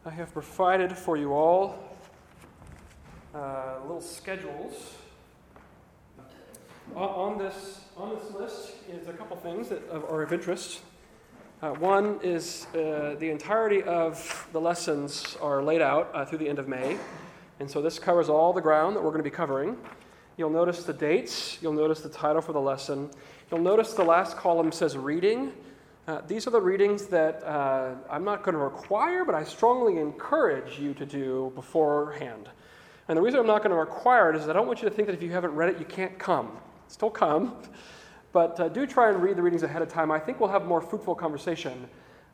I have provided for you all little schedules. On this list is a couple things that are of interest. One is the entirety of the lessons are laid out through the end of May, and so this covers all the ground that we're going to be covering. You'll notice the dates. You'll notice the title for the lesson. You'll notice the last column says reading. These are the readings that I'm not going to require, but I strongly encourage you to do beforehand. And the reason I'm not going to require it is I don't want you to think that if you haven't read it, you can't come. Still come, but do try and read the readings ahead of time. I think we'll have more fruitful conversation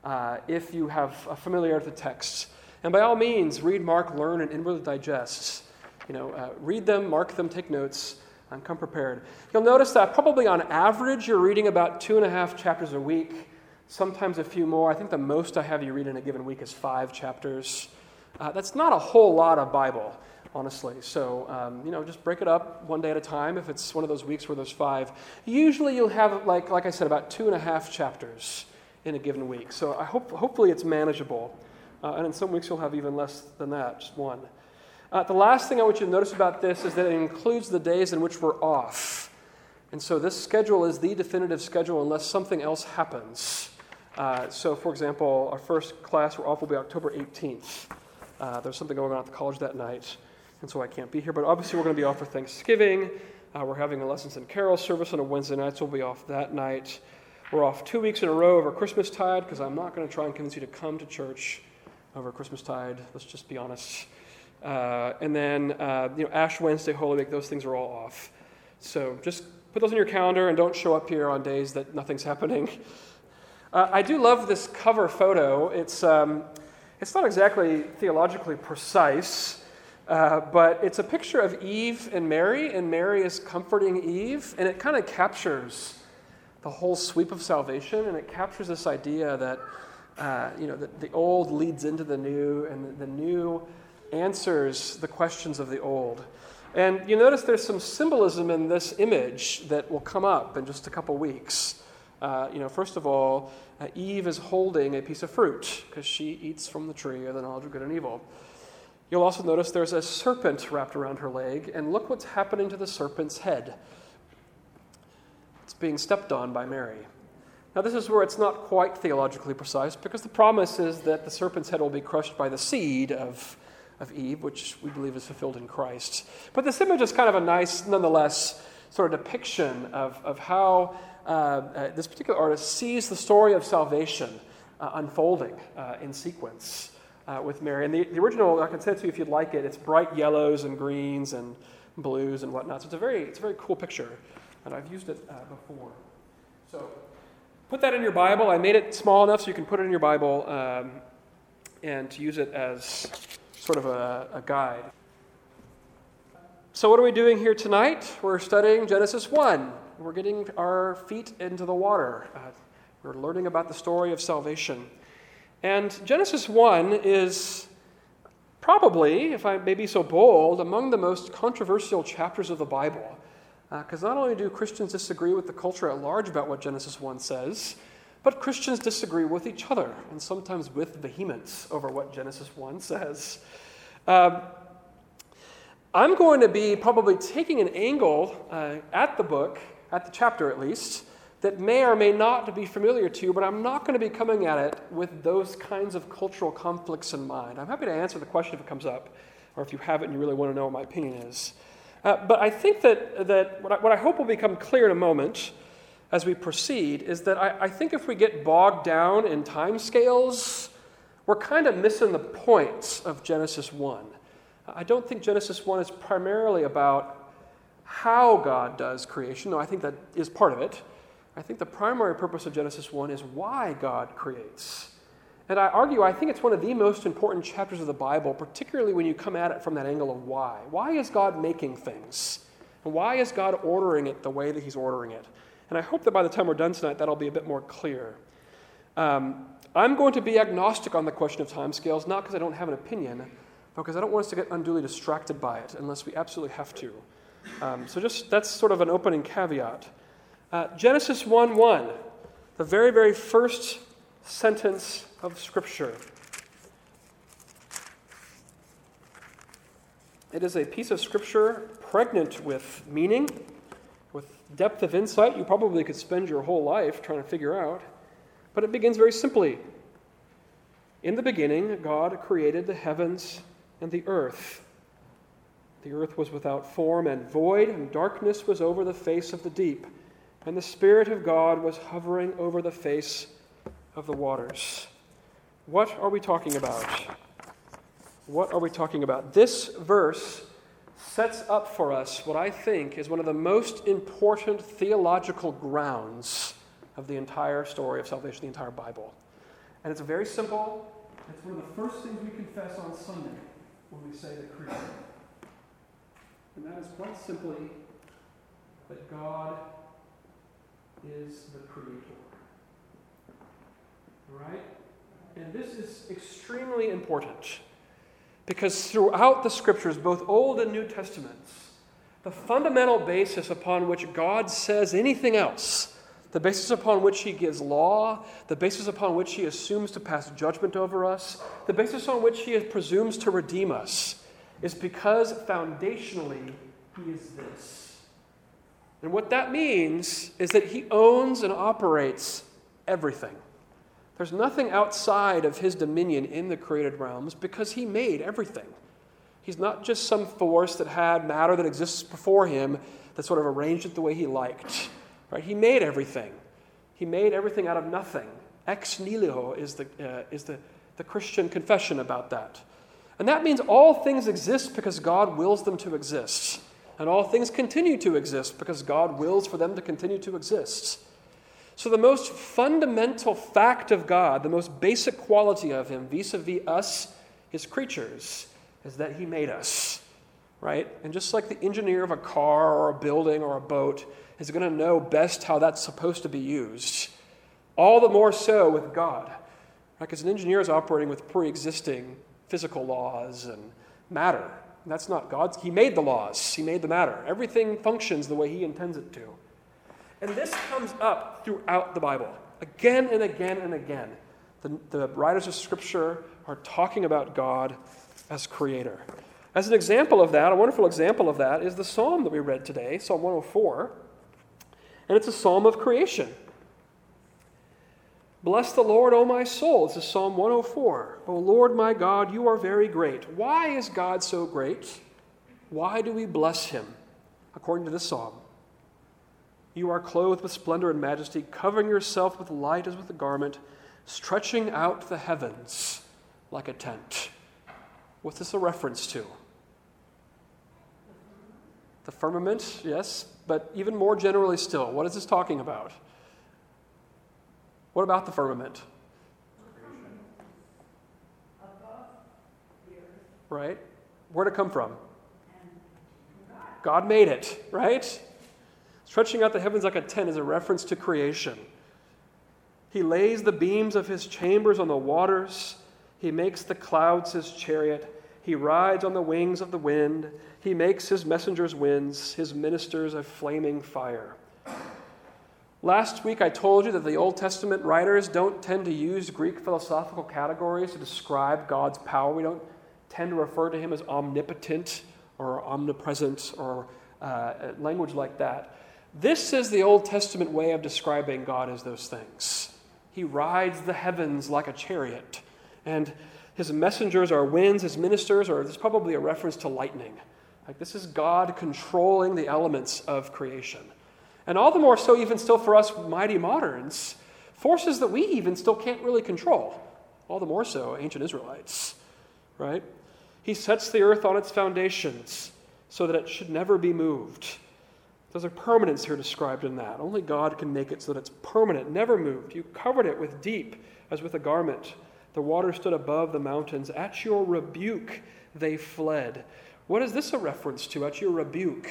if you have a familiarity with the texts. And by all means, read, mark, learn, and inwardly digest. Read them, mark them, take notes, and come prepared. You'll notice that probably on average, you're reading about 2.5 chapters a week. Sometimes a few more. I think the most I have you read in a given week is 5 chapters. That's not a whole lot of Bible, honestly. So, just break it up one day at a time if it's one of those weeks where there's 5. Usually you'll have, like I said, about 2.5 chapters in a given week. So hopefully it's manageable. And in some weeks you'll have even less than that, just 1. The last thing I want you to notice about this is that it includes the days in which we're off. And so this schedule is the definitive schedule unless something else happens. So, for example, our first class we're off will be October 18th. There's something going on at the college that night, and so I can't be here. But obviously we're going to be off for Thanksgiving. We're having a Lessons and Carol service on a Wednesday night, so we'll be off that night. We're off 2 weeks in a row over Christmastide because I'm not going to try and convince you to come to church over Christmastide. Let's just be honest. And then, Ash Wednesday, Holy Week, those things are all off. So just put those in your calendar and don't show up here on days that nothing's happening. I do love this cover photo. It's not exactly theologically precise, but it's a picture of Eve and Mary is comforting Eve, and it kind of captures the whole sweep of salvation, and it captures this idea that, that the old leads into the new, and the new answers the questions of the old. And you notice there's some symbolism in this image that will come up in just a couple weeks. First of all, Eve is holding a piece of fruit because she eats from the tree of the knowledge of good and evil. You'll also notice there's a serpent wrapped around her leg, and look what's happening to the serpent's head. It's being stepped on by Mary. Now, this is where it's not quite theologically precise because the promise is that the serpent's head will be crushed by the seed of Eve, which we believe is fulfilled in Christ. But this image is kind of a nice, nonetheless, sort of depiction of how this particular artist sees the story of salvation unfolding in sequence with Mary. And the original, I can send it to you if you'd like it. It's bright yellows and greens and blues and whatnot. So it's a very cool picture, and I've used it before. So put that in your Bible. I made it small enough so you can put it in your Bible and to use it as sort of a guide. So what are we doing here tonight? We're studying Genesis 1. We're getting our feet into the water. We're learning about the story of salvation. And Genesis 1 is probably, if I may be so bold, among the most controversial chapters of the Bible. Because not only do Christians disagree with the culture at large about what Genesis 1 says, but Christians disagree with each other, and sometimes with vehemence over what Genesis 1 says. I'm going to be probably taking an angle at the book, at the chapter at least, that may or may not be familiar to you, but I'm not going to be coming at it with those kinds of cultural conflicts in mind. I'm happy to answer the question if it comes up, or if you have it and you really want to know what my opinion is. But I think that what I hope will become clear in a moment as we proceed is that I think if we get bogged down in time scales, we're kind of missing the points of Genesis 1. I don't think Genesis 1 is primarily about how God does creation, though I think that is part of it. I think the primary purpose of Genesis 1 is why God creates. And I think it's one of the most important chapters of the Bible, particularly when you come at it from that angle of why. Why is God making things? And why is God ordering it the way that he's ordering it? And I hope that by the time we're done tonight, that'll be a bit more clear. I'm going to be agnostic on the question of timescales, not because I don't have an opinion, but because I don't want us to get unduly distracted by it unless we absolutely have to. That's sort of an opening caveat. Genesis 1:1, the very, very first sentence of Scripture. It is a piece of Scripture pregnant with meaning, with depth of insight you probably could spend your whole life trying to figure out. But it begins very simply. In the beginning, God created the heavens and the earth. The earth was without form and void, and darkness was over the face of the deep. And the Spirit of God was hovering over the face of the waters. What are we talking about? What are we talking about? This verse sets up for us what I think is one of the most important theological grounds of the entire story of salvation, the entire Bible. And it's very simple. It's one of the first things we confess on Sunday when we say the Creed. And that is quite simply that God is the Creator. All right? And this is extremely important because throughout the Scriptures, both Old and New Testaments, the fundamental basis upon which God says anything else, the basis upon which he gives law, the basis upon which he assumes to pass judgment over us, the basis on which he presumes to redeem us, is because foundationally he is this. And what that means is that he owns and operates everything. There's nothing outside of his dominion in the created realms because he made everything. He's not just some force that had matter that exists before him that sort of arranged it the way he liked. Right? He made everything. He made everything out of nothing. Ex nihilo is the Christian confession about that. And that means all things exist because God wills them to exist. And all things continue to exist because God wills for them to continue to exist. So the most fundamental fact of God, the most basic quality of him vis-a-vis us, his creatures, is that he made us. Right? And just like the engineer of a car or a building or a boat is going to know best how that's supposed to be used, all the more so with God. Because an engineer is operating with pre-existing physical laws and matter. And that's not God's. He made the laws. He made the matter. Everything functions the way he intends it to. And this comes up throughout the Bible, again and again and again. The writers of Scripture are talking about God as creator. As an example of that, a wonderful example of that, is the psalm that we read today, Psalm 104. And it's a psalm of creation. Bless the Lord, O my soul. This is Psalm 104. O Lord my God, you are very great. Why is God so great? Why do we bless him? According to this psalm. You are clothed with splendor and majesty, covering yourself with light as with a garment, stretching out the heavens like a tent. What's this a reference to? The firmament, yes, but even more generally still, what is this talking about? What about the firmament? Right? Where'd it come from? God made it, right? Stretching out the heavens like a tent is a reference to creation. He lays the beams of his chambers on the waters. He makes the clouds his chariot. He rides on the wings of the wind. He makes his messengers winds, his ministers a flaming fire. Last week I told you that the Old Testament writers don't tend to use Greek philosophical categories to describe God's power. We don't tend to refer to him as omnipotent or omnipresent or language like that. This is the Old Testament way of describing God as those things. He rides the heavens like a chariot, and his messengers are winds, his ministers are, this is probably a reference to lightning. Like this is God controlling the elements of creation. And all the more so even still for us mighty moderns, forces that we even still can't really control. All the more so ancient Israelites, right? He sets the earth on its foundations so that it should never be moved. There's a permanence here described in that. Only God can make it so that it's permanent, never moved. You covered it with deep as with a garment. The water stood above the mountains. At your rebuke they fled. What is this a reference to? At your rebuke.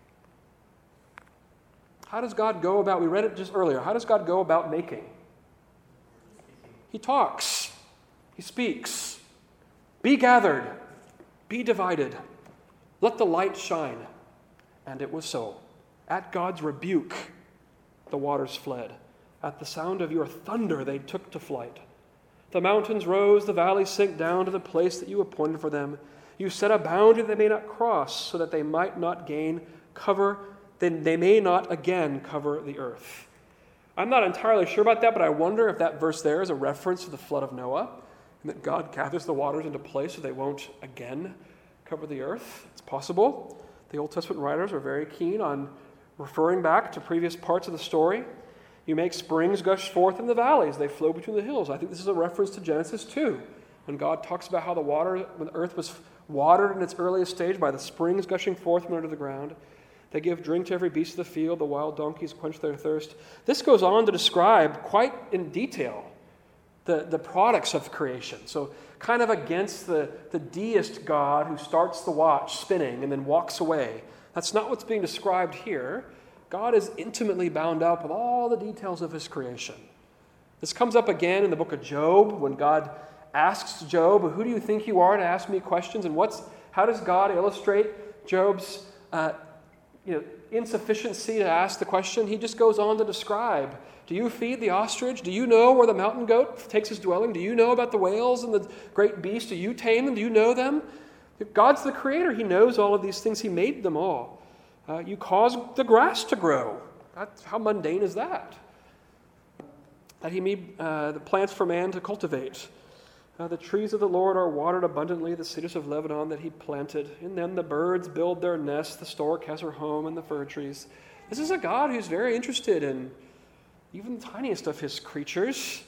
How does God go about, we read it just earlier, how does God go about making? He talks. He speaks. Be gathered. Be divided. Let the light shine. And it was so. At God's rebuke, the waters fled. At the sound of your thunder, they took to flight. The mountains rose, the valleys sank down to the place that you appointed for them. You set a boundary they may not cross, so that they might not gain cover, then they may not again cover the earth. I'm not entirely sure about that, but I wonder if that verse there is a reference to the flood of Noah, and that God gathers the waters into place so they won't again cover the earth. It's possible. The Old Testament writers are very keen on referring back to previous parts of the story. You make springs gush forth in the valleys. They flow between the hills. I think this is a reference to Genesis 2, when God talks about how when the earth was watered in its earliest stage by the springs gushing forth from under the ground. They give drink to every beast of the field. The wild donkeys quench their thirst. This goes on to describe quite in detail the products of creation. So kind of against the deist God who starts the watch spinning and then walks away. That's not what's being described here. God is intimately bound up with all the details of his creation. This comes up again in the book of Job when God asks Job, who do you think you are to ask me questions? And how does God illustrate Job's insufficiency to ask the question? He just goes on to describe, do you feed the ostrich? Do you know where the mountain goat takes his dwelling? Do you know about the whales and the great beasts? Do you tame them? Do you know them? God's the creator. He knows all of these things. He made them all. You cause the grass to grow. How mundane is that? That he made the plants for man to cultivate. The trees of the Lord are watered abundantly, the cedars of Lebanon that he planted. In them the birds build their nests, the stork has her home in the fir trees. This is a God who's very interested in even the tiniest of his creatures.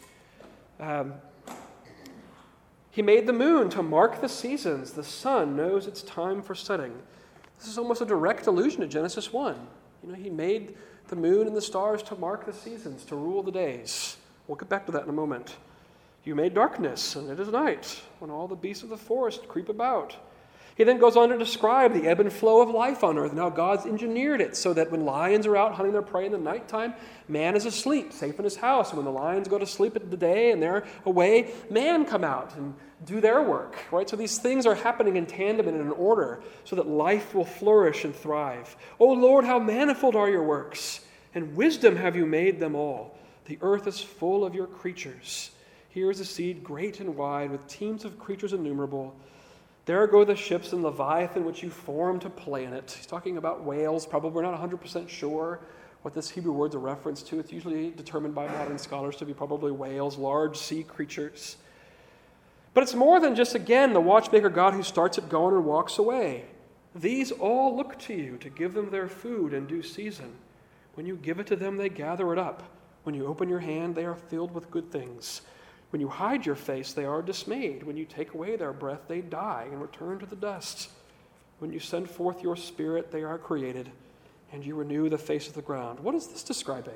He made the moon to mark the seasons. The sun knows its time for setting. This is almost a direct allusion to Genesis 1. He made the moon and the stars to mark the seasons, to rule the days. We'll get back to that in a moment. You made darkness, and it is night, when all the beasts of the forest creep about. He then goes on to describe the ebb and flow of life on earth and how God's engineered it so that when lions are out hunting their prey in the nighttime, man is asleep, safe in his house. And when the lions go to sleep at the day and they're away, man come out and do their work, right? So these things are happening in tandem and in an order so that life will flourish and thrive. O Lord, how manifold are your works, and wisdom have you made them all. The earth is full of your creatures. Here is a seed great and wide, with teams of creatures innumerable. There go the ships and Leviathan, which you formed to play in it. He's talking about whales. Probably we're not 100% sure what this Hebrew word's a reference to. It's usually determined by modern scholars to be probably whales, large sea creatures. But it's more than just, again, the watchmaker God who starts it going and walks away. These all look to you to give them their food in due season. When you give it to them, they gather it up. When you open your hand, they are filled with good things. When you hide your face, they are dismayed. When you take away their breath, they die and return to the dust. When you send forth your spirit, they are created, and you renew the face of the ground. What is this describing?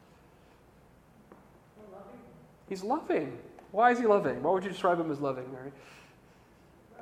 Loving. He's loving. Why is he loving? Why would you describe him as loving, Mary? Well,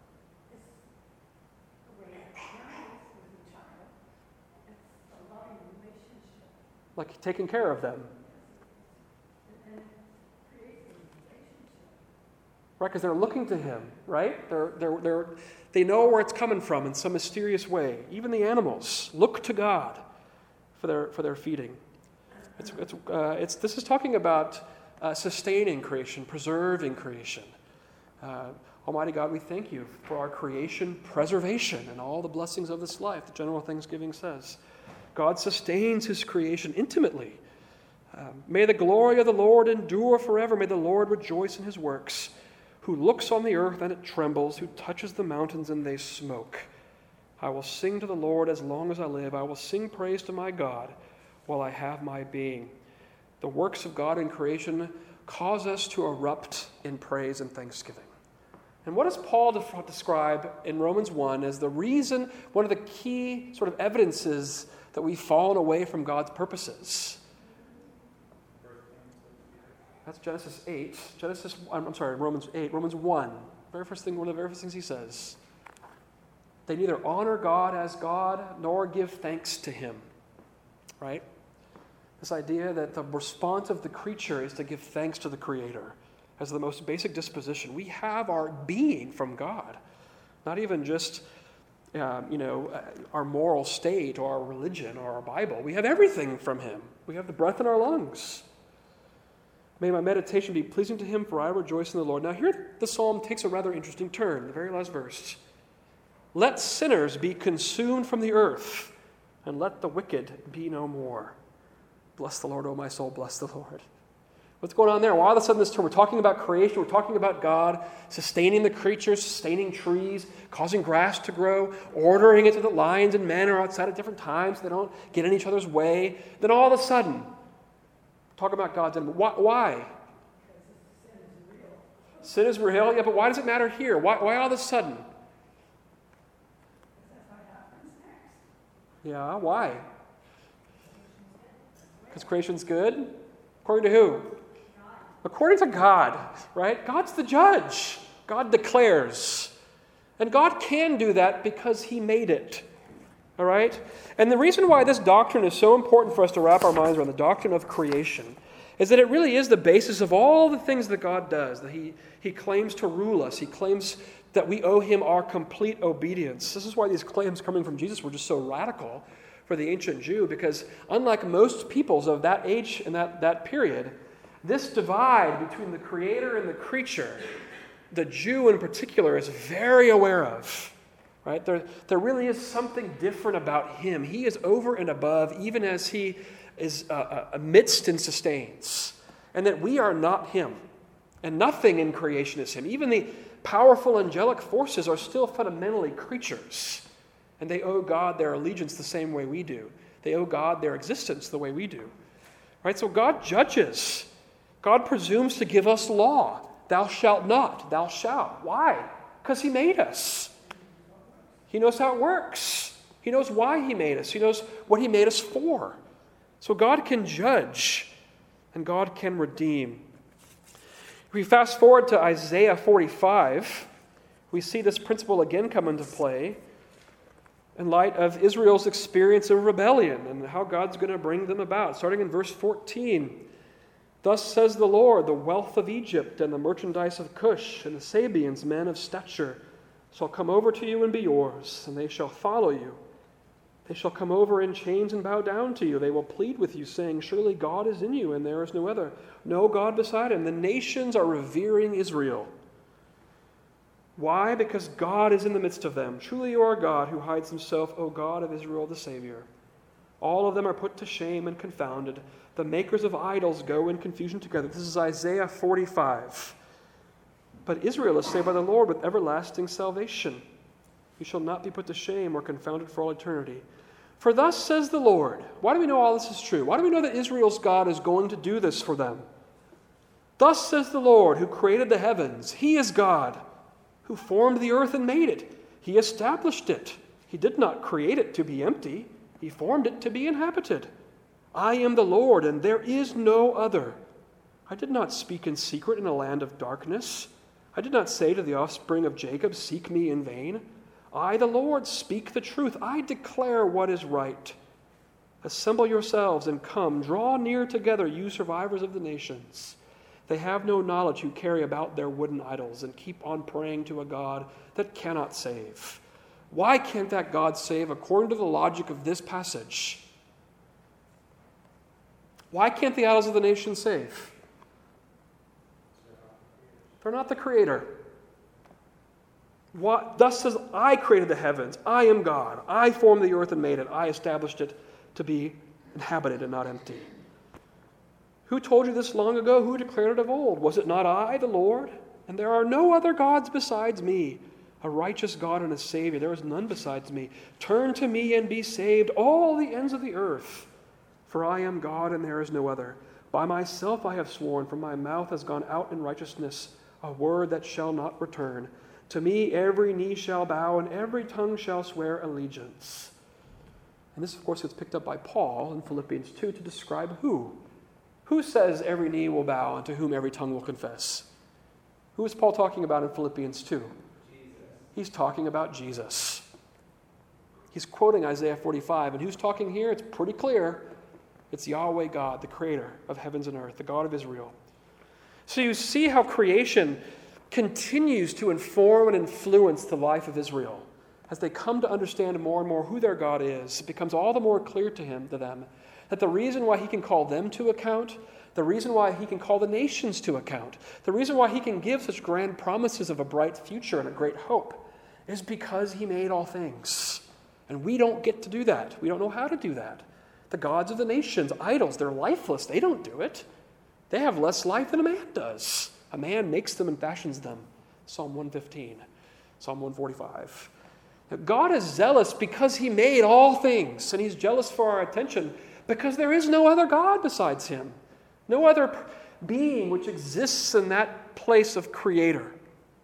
it's the way a parent is with a child. It's a loving relationship. Like taking care of them. And creates a relationship. Right, because they're looking to him, right? They know where it's coming from in some mysterious way. Even the animals look to God for their feeding. This is talking about sustaining creation, preserving creation. Almighty God, we thank you for our creation preservation and all the blessings of this life, the general Thanksgiving says. God sustains his creation intimately. May the glory of the Lord endure forever. May the Lord rejoice in his works. Who looks on the earth and it trembles, who touches the mountains and they smoke. I will sing to the Lord as long as I live. I will sing praise to my God while I have my being. The works of God in creation cause us to erupt in praise and thanksgiving. And what does Paul describe in Romans 1 as the reason, one of the key sort of evidences that we've fallen away from God's purposes? That's Genesis 8. Romans 8. Romans 1. One of the very first things he says. They neither honor God as God nor give thanks to him. Right? This idea that the response of the creature is to give thanks to the Creator as the most basic disposition. We have our being from God. Not even just our moral state or our religion or our Bible. We have everything from him. We have the breath in our lungs. May my meditation be pleasing to him, for I rejoice in the Lord. Now here the psalm takes a rather interesting turn, the very last verse. Let sinners be consumed from the earth, and let the wicked be no more. Bless the Lord, O my soul, bless the Lord. What's going on there? Well, all of a sudden this term, we're talking about creation, we're talking about God sustaining the creatures, sustaining trees, causing grass to grow, ordering it so that lions and men are outside at different times so they don't get in each other's way. Then all of a sudden, talk about God's enemy. Why? Sin is real. Yeah, but why does it matter here? Why all of a sudden? Yeah, why? Because creation's good? According to who? According to God, right? God's the judge. God declares. And God can do that because he made it. All right? And the reason why this doctrine is so important for us to wrap our minds around, the doctrine of creation, is that it really is the basis of all the things that God does, that he claims to rule us. He claims that we owe him our complete obedience. This is why these claims coming from Jesus were just so radical for the ancient Jew, because unlike most peoples of that age and that period, this divide between the creator and the creature, the Jew in particular is very aware of. Right? There really is something different about him. He is over and above, even as he is amidst and sustains. And that we are not him. And nothing in creation is him. Even the powerful angelic forces are still fundamentally creatures. And they owe God their allegiance the same way we do. They owe God their existence the way we do. Right? So God judges. God presumes to give us law. Thou shalt not. Thou shalt. Why? Because he made us. He knows how it works. He knows why he made us. He knows what he made us for. So God can judge and God can redeem. If we fast forward to Isaiah 45, we see this principle again come into play in light of Israel's experience of rebellion and how God's going to bring them about. Starting in verse 14, thus says the Lord, the wealth of Egypt and the merchandise of Cush and the Sabeans, men of stature, shall come over to you and be yours, and they shall follow you. They shall come over in chains and bow down to you. They will plead with you, saying, surely God is in you, and there is no other, no God beside him. The nations are revering Israel. Why? Because God is in the midst of them. Truly you are God who hides himself, O God of Israel the Savior. All of them are put to shame and confounded. The makers of idols go in confusion together. This is Isaiah 45. But Israel is saved by the Lord with everlasting salvation. You shall not be put to shame or confounded for all eternity. For thus says the Lord. Why do we know all this is true? Why do we know that Israel's God is going to do this for them? Thus says the Lord, who created the heavens. He is God, who formed the earth and made it. He established it. He did not create it to be empty. He formed it to be inhabited. I am the Lord, and there is no other. I did not speak in secret in a land of darkness. I did not say to the offspring of Jacob, seek me in vain. I, the Lord, speak the truth. I declare what is right. Assemble yourselves and come. Draw near together, you survivors of the nations. They have no knowledge who carry about their wooden idols and keep on praying to a God that cannot save. Why can't that God save according to the logic of this passage? Why can't the idols of the nation save? They're not the creator. Thus says, I created the heavens. I am God. I formed the earth and made it. I established it to be inhabited and not empty. Who told you this long ago? Who declared it of old? Was it not I, the Lord? And there are no other gods besides me, a righteous God and a Savior. There is none besides me. Turn to me and be saved, all the ends of the earth. For I am God and there is no other. By myself I have sworn, for my mouth has gone out in righteousness, a word that shall not return. To me every knee shall bow and every tongue shall swear allegiance. And this, of course, gets picked up by Paul in Philippians 2 to describe who. Who says every knee will bow and to whom every tongue will confess? Who is Paul talking about in Philippians 2? Jesus. He's talking about Jesus. He's quoting Isaiah 45. And who's talking here? It's pretty clear. It's Yahweh God, the creator of heavens and earth, the God of Israel. So you see how creation continues to inform and influence the life of Israel. As they come to understand more and more who their God is, it becomes all the more clear to them that the reason why he can call them to account, the reason why he can call the nations to account, the reason why he can give such grand promises of a bright future and a great hope, is because he made all things. And we don't get to do that. We don't know how to do that. The gods of the nations, idols, they're lifeless. They don't do it. They have less life than a man does. A man makes them and fashions them. Psalm 115, Psalm 145. Now, God is zealous because he made all things, and he's jealous for our attention because there is no other God besides him. No other being which exists in that place of creator.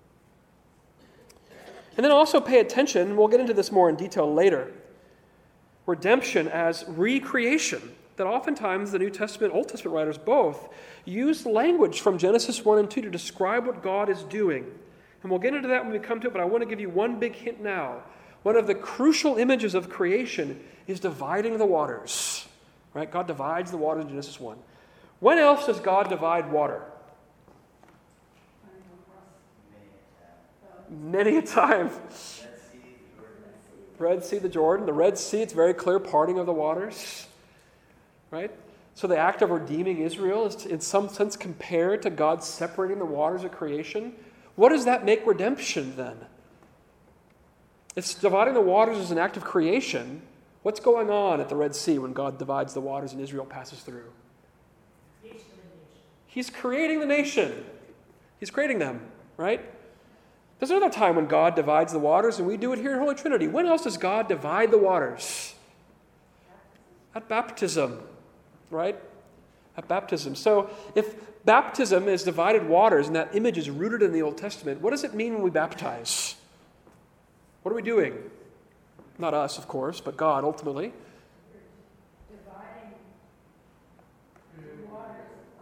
And then also pay attention, we'll get into this more in detail later, redemption as recreation. That oftentimes the New Testament, Old Testament writers both use language from Genesis 1 and 2 to describe what God is doing. And we'll get into that when we come to it, but I want to give you one big hint now. One of the crucial images of creation is dividing the waters. Right? God divides the waters in Genesis 1. When else does God divide water? Many a time. Red Sea, the Jordan. The Red Sea, it's very clear parting of the waters. Right? So the act of redeeming Israel is in some sense compared to God separating the waters of creation. What does that make redemption then? If dividing the waters is an act of creation, what's going on at the Red Sea when God divides the waters and Israel passes through? He's creating the nation. He's creating them, right? There's another time when God divides the waters, and we do it here in Holy Trinity. When else does God divide the waters? At baptism, right? At baptism. So if baptism is divided waters, and that image is rooted in the Old Testament, what does it mean when we baptize? What are we doing? Not us, of course, but God ultimately. Dividing the waters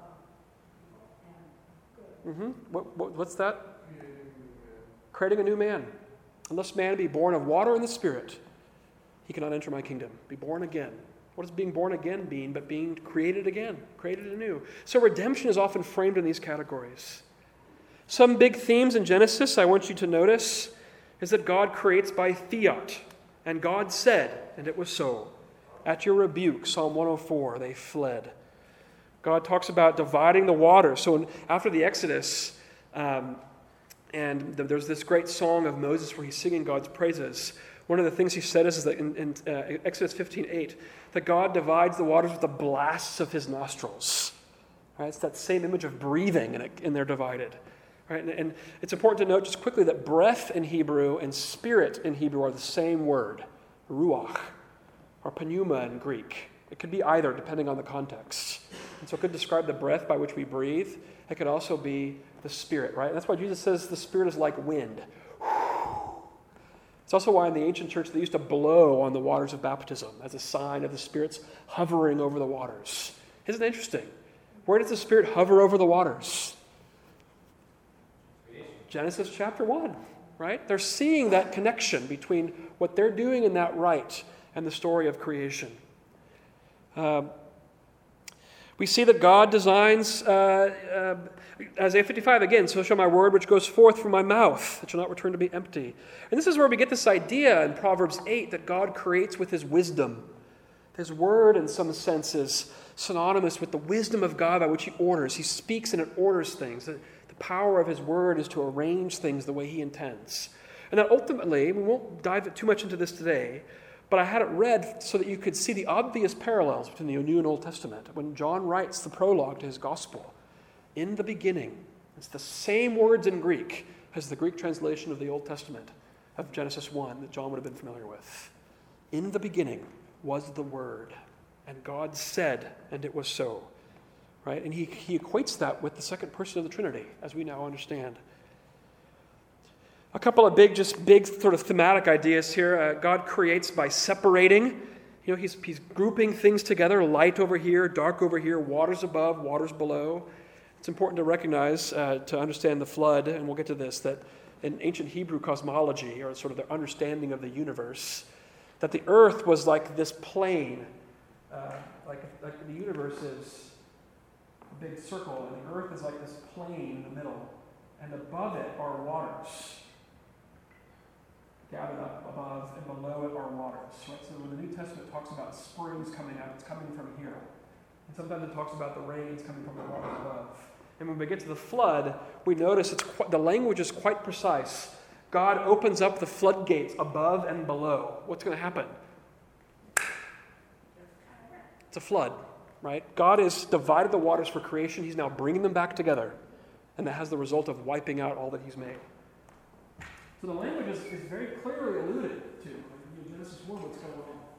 and good. What's that? Creating a new man. Unless man be born of water and the Spirit, he cannot enter my kingdom. Be born again. What does being born again mean but being created again, created anew? So redemption is often framed in these categories. Some big themes in Genesis I want you to notice is that God creates by fiat. And God said, and it was so. At your rebuke, Psalm 104, they fled. God talks about dividing the water. So after the Exodus, and there's this great song of Moses where he's singing God's praises. One of the things he said is that in Exodus 15:8, that God divides the waters with the blasts of his nostrils. Right? It's that same image of breathing, and they're divided. Right? And it's important to note just quickly that breath in Hebrew and spirit in Hebrew are the same word, ruach, or pneuma in Greek. It could be either, depending on the context. And so it could describe the breath by which we breathe. It could also be the Spirit, right? And that's why Jesus says the Spirit is like wind. It's also why in the ancient church they used to blow on the waters of baptism as a sign of the Spirit's hovering over the waters. Isn't it interesting? Where does the Spirit hover over the waters? Genesis chapter 1, right? They're seeing that connection between what they're doing in that rite and the story of creation. We see that God designs, Isaiah 55 again, so shall my word which goes forth from my mouth, it shall not return to me empty. And this is where we get this idea in Proverbs 8 that God creates with his wisdom. His word, in some sense, is synonymous with the wisdom of God by which he orders. He speaks and it orders things. The power of his word is to arrange things the way he intends. And that ultimately, we won't dive too much into this today, but I had it read so that you could see the obvious parallels between the New and Old Testament. When John writes the prologue to his gospel, in the beginning, it's the same words in Greek as the Greek translation of the Old Testament of Genesis 1 that John would have been familiar with. In the beginning was the Word, and God said, and it was so. Right? And he equates that with the second person of the Trinity, as we now understand. A couple of big sort of thematic ideas here. God creates by separating. You know, he's grouping things together, light over here, dark over here, waters above, waters below. It's important to recognize, to understand the flood, and we'll get to this, that in ancient Hebrew cosmology, or sort of their understanding of the universe, that the earth was like this plane, like the universe is a big circle, and the earth is like this plane in the middle, and above it are waters. Gathered up above, and below it are waters. Right? So when the New Testament talks about springs coming out, it's coming from here. And sometimes it talks about the rains coming from the waters above. And when we get to the flood, we notice the language is quite precise. God opens up the floodgates above and below, what's going to happen? It's a flood, right? God has divided the waters for creation. He's now bringing them back together. And that has the result of wiping out all that he's made. So the language is very clearly alluded to. In Genesis 1, what's going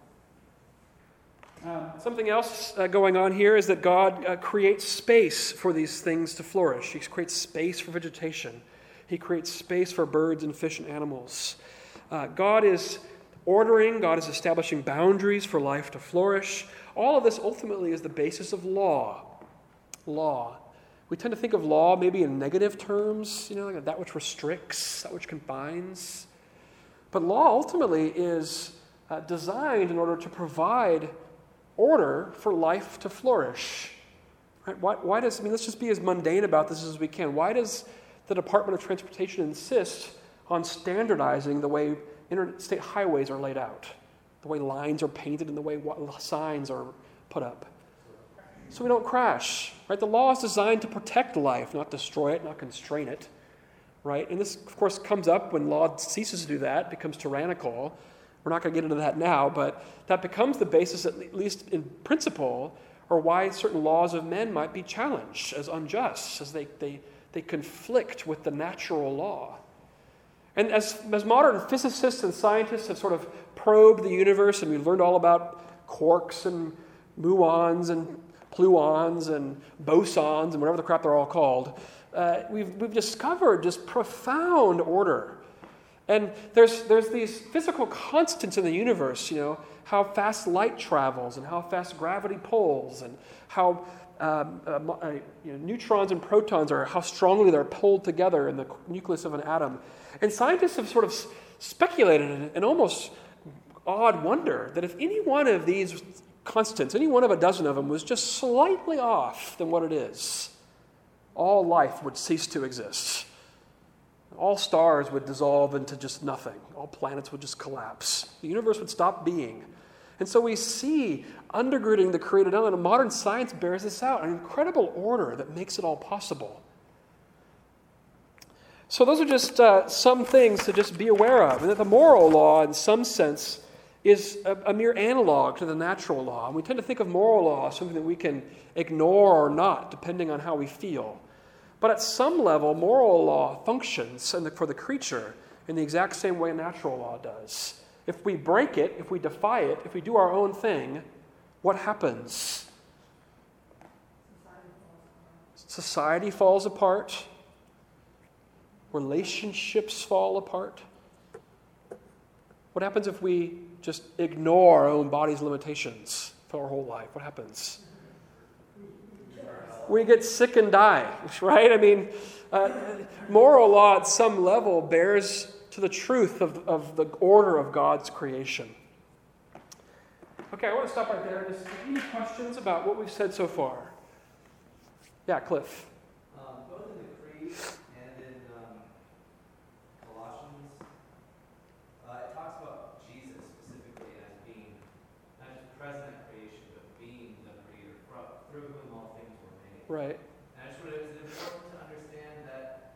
on. Something else going on here is that God creates space for these things to flourish. He creates space for vegetation. He creates space for birds and fish and animals. God is ordering, God is establishing boundaries for life to flourish. All of this ultimately is the basis of law. Law. We tend to think of law maybe in negative terms, like that which restricts, that which confines. But law ultimately is designed in order to provide order for life to flourish. Right? Why does, let's just be as mundane about this as we can. Why does the Department of Transportation insist on standardizing the way interstate highways are laid out, the way lines are painted and the way signs are put up? So we don't crash, right? The law is designed to protect life, not destroy it, not constrain it, right? And this, of course, comes up when law ceases to do that, becomes tyrannical. We're not going to get into that now, but that becomes the basis, at least in principle, or why certain laws of men might be challenged as unjust, as they conflict with the natural law. And as modern physicists and scientists have sort of probed the universe, and we've learned all about quarks and muons and gluons and bosons and whatever the crap they're all called, we've discovered just profound order. And there's these physical constants in the universe, how fast light travels and how fast gravity pulls and how neutrons and protons are, how strongly they're pulled together in the nucleus of an atom. And scientists have sort of speculated in almost odd wonder that if any one of these constants, any one of a dozen of them, was just slightly off than what it is, all life would cease to exist. All stars would dissolve into just nothing. All planets would just collapse. The universe would stop being. And so we see undergirding the created element, and modern science bears this out, an incredible order that makes it all possible. So those are just some things to just be aware of, and that the moral law, in some sense, is a mere analog to the natural law. And we tend to think of moral law as something that we can ignore or not, depending on how we feel. But at some level, moral law functions for the creature in the exact same way natural law does. If we break it, if we defy it, if we do our own thing, what happens? Society falls apart. Relationships fall apart. What happens if we just ignore our own body's limitations for our whole life? What happens? We get sick and die, right? Moral law at some level bears to the truth of the order of God's creation. Okay, I want to stop right there. Any questions about what we've said so far? Yeah, Cliff. Both in the Creed and in Colossians, it talks about Jesus specifically as being not just present in creation, but being the creator through whom all things were made. Right. And I just wonder, is it important to understand that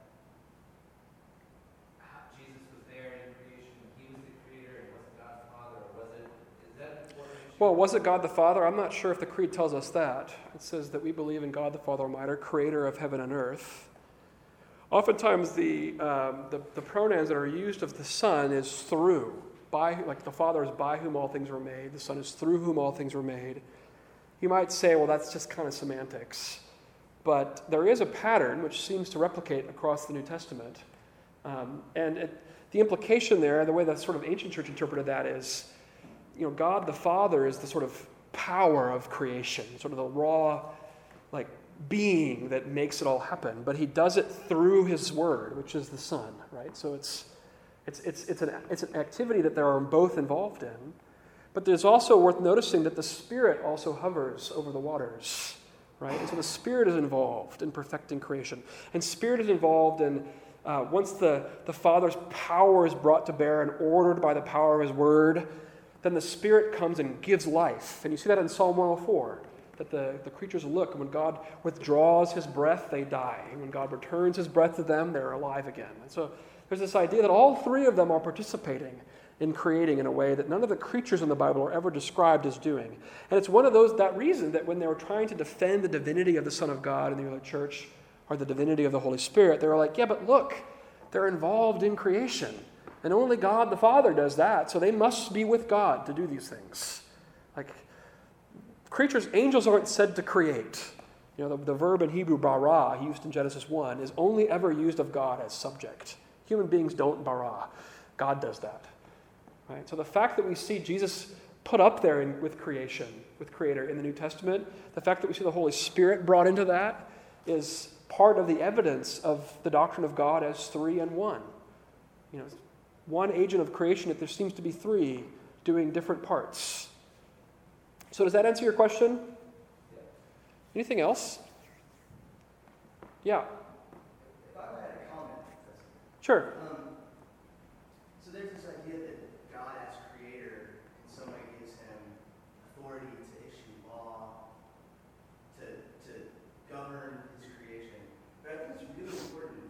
Jesus was there in creation, he was the creator, and wasn't God the Father, or is that important? Well, was it God the Father? I'm not sure if the Creed tells us that. It says that we believe in God the Father Almighty, creator of heaven and earth. Oftentimes, the pronouns that are used of the Son is through. Like the Father is by whom all things were made. The Son is through whom all things were made. You might say, well, that's just kind of semantics. But there is a pattern which seems to replicate across the New Testament. The implication there, the way the sort of ancient church interpreted that is, God the Father is the sort of power of creation, sort of the raw, being that makes it all happen. But he does it through his word, which is the Son, right? So it's an activity that there are both involved in. But there's also worth noticing that the Spirit also hovers over the waters, right? And so the Spirit is involved in perfecting creation. And Spirit is involved in, once the Father's power is brought to bear and ordered by the power of his word, then the Spirit comes and gives life. And you see that in Psalm 104, that the creatures look, and when God withdraws his breath, they die. And when God returns his breath to them, they're alive again. And so There's this idea that all three of them are participating in creating in a way that none of the creatures in the Bible are ever described as doing. And it's one of that reason that when they were trying to defend the divinity of the Son of God in the early church, or the divinity of the Holy Spirit, they were like, yeah, but look, they're involved in creation. And only God the Father does that, so they must be with God to do these things. Like, angels aren't said to create. You know, the verb in Hebrew, bara, used in Genesis 1, is only ever used of God as subject. Human beings don't bara. God does that. Right? So the fact that we see Jesus put up there with creation, with Creator in the New Testament, the fact that we see the Holy Spirit brought into that is part of the evidence of the doctrine of God as three and one. You know, one agent of creation, yet there seems to be three doing different parts. So does that answer your question? Anything else? Yeah. If I had a comment, Sure. so there's this idea that God as creator in some way gives him authority to issue law, to govern his creation. But I think it's really important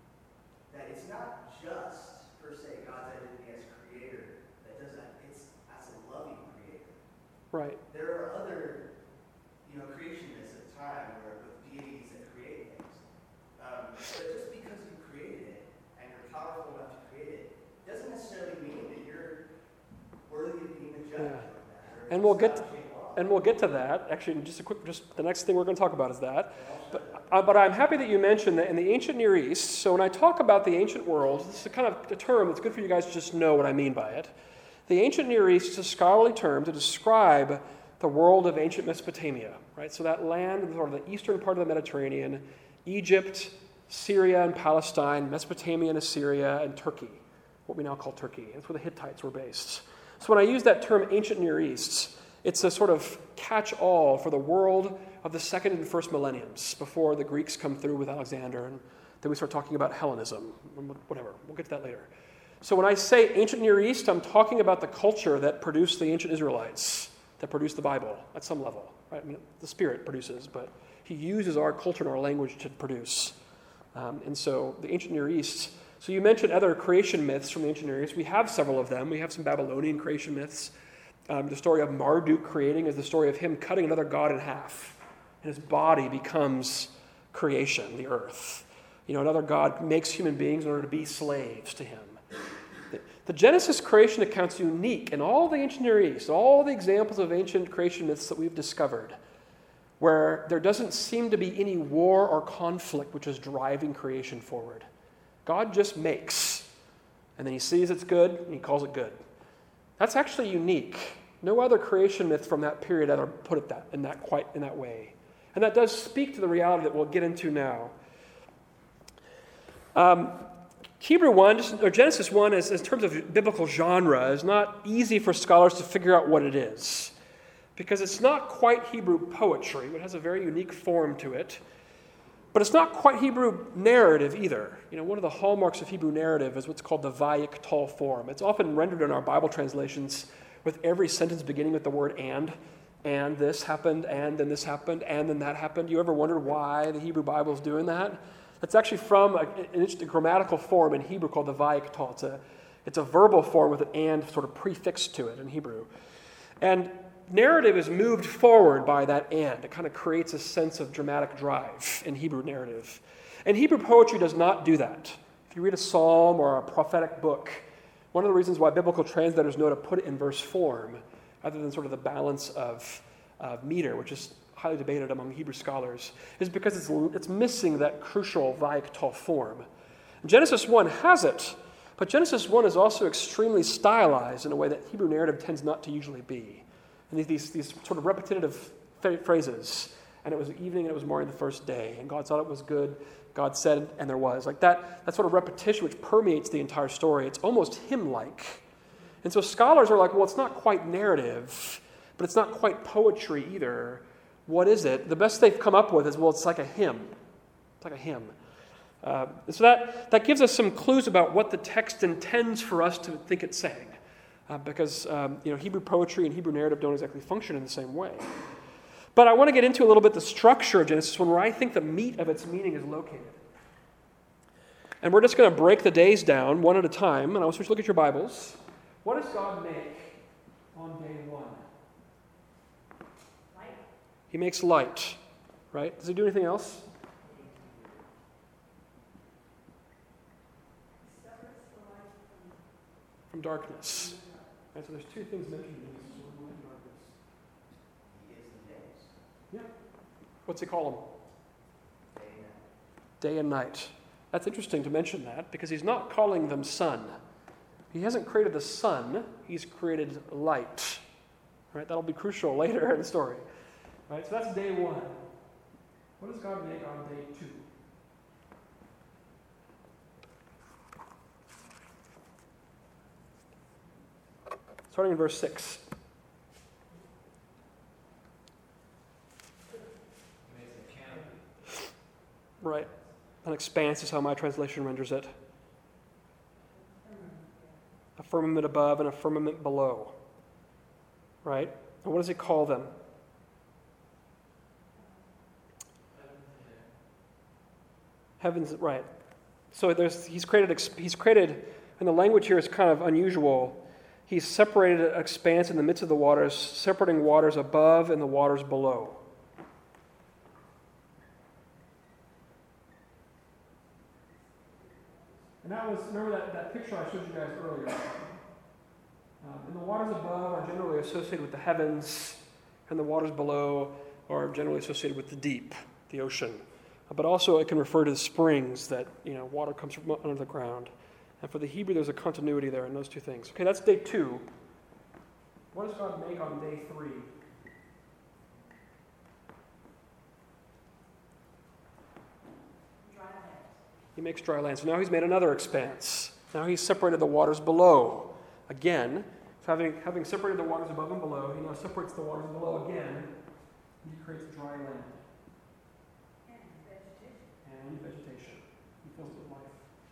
that it's not just, per se, God's identity as creator that does that. It's as a loving creator. Right. There are other, creationists at the time where with deities that create things. But just because you created it and you're powerful enough to create it doesn't necessarily mean that you're worthy of being the judge of that. And we'll get to that. Actually, just the next thing we're going to talk about is that. But I'm happy that you mentioned that in the ancient Near East. So when I talk about the ancient world, this is kind of a term that's good for you guys to just know what I mean by it. The ancient Near East is a scholarly term to describe the world of ancient Mesopotamia, right? So that land, sort of the eastern part of the Mediterranean, Egypt, Syria and Palestine, Mesopotamia and Assyria, and Turkey, what we now call Turkey. That's where the Hittites were based. So when I use that term ancient Near East, it's a sort of catch-all for the world of the second and first millenniums, before the Greeks come through with Alexander, and then we start talking about Hellenism, whatever. We'll get to that later. So when I say ancient Near East, I'm talking about the culture that produced the ancient Israelites, that produced the Bible at some level. Right? I mean, the Spirit produces, but he uses our culture and our language to produce. And so the ancient Near East, so you mentioned other creation myths from the ancient Near East. We have several of them. We have some Babylonian creation myths. The story of Marduk creating is the story of him cutting another god in half, and his body becomes creation, the earth. Another god makes human beings in order to be slaves to him. The Genesis creation account's unique in all the ancient Near East, all the examples of ancient creation myths that we've discovered, where there doesn't seem to be any war or conflict which is driving creation forward. God just makes, and then he sees it's good, and he calls it good. That's actually unique. No other creation myth from that period ever put it in that way. And that does speak to the reality that we'll get into now. Hebrew 1, or Genesis 1, in terms of biblical genre, is not easy for scholars to figure out what it is, because it's not quite Hebrew poetry. It has a very unique form to it, but it's not quite Hebrew narrative either. One of the hallmarks of Hebrew narrative is what's called the vayiktal form. It's often rendered in our Bible translations with every sentence beginning with the word and this happened, and then this happened, and then that happened. You ever wondered why the Hebrew Bible is doing that? That's actually from a grammatical form in Hebrew called the vayiktal. It's a verbal form with an and sort of prefix to it in Hebrew. And narrative is moved forward by that and. It kind of creates a sense of dramatic drive in Hebrew narrative. And Hebrew poetry does not do that. If you read a psalm or a prophetic book, one of the reasons why biblical translators know to put it in verse form, other than sort of the balance of meter, which is highly debated among Hebrew scholars, is because it's missing that crucial vayiktal form. Genesis 1 has it, but Genesis 1 is also extremely stylized in a way that Hebrew narrative tends not to usually be. And these sort of repetitive phrases, and it was evening and it was morning the first day, and God thought it was good, God said, and there was. Like that sort of repetition which permeates the entire story. It's almost hymn-like. And so scholars are like, well, it's not quite narrative, but it's not quite poetry either. What is it? The best they've come up with is, well, it's like a hymn. It's like a hymn. So that gives us some clues about what the text intends for us to think it's saying. Because Hebrew poetry and Hebrew narrative don't exactly function in the same way. But I want to get into a little bit the structure of Genesis 1, where I think the meat of its meaning is located. And we're just going to break the days down one at a time. And I want you to look at your Bibles. What does God make on day 1? Light. He makes light, right? Does he do anything else? Separates the light From darkness. Right, so there's two things mentioned in this. Light and darkness. He gives them days. What's he call them? Day and night. Day and night. That's interesting to mention that because he's not calling them sun. He hasn't created the sun, he's created light. Right? That'll be crucial later in the story. Right? So that's day 1. What does God make on day 2? Starting in verse 6. He makes a canopy. Right. An expanse is how my translation renders it. A firmament above and a firmament below. Right? And what does he call them? Heavens, right. So he's created, and the language here is kind of unusual. He's separated an expanse in the midst of the waters, separating waters above and the waters below. And that was, remember that picture I showed you guys earlier? And the waters above are generally associated with the heavens, and the waters below are generally associated with the deep, the ocean. But also it can refer to the springs that, water comes from under the ground. And for the Hebrew, there's a continuity there in those two things. Okay, that's day 2. What does God make on day 3? dry land. He makes dry land. So now he's made another expanse. Now he's separated the waters below. Again, having separated the waters above and below, he now separates the waters below again, and he creates dry land And vegetation. and vegetation. He fills it with life.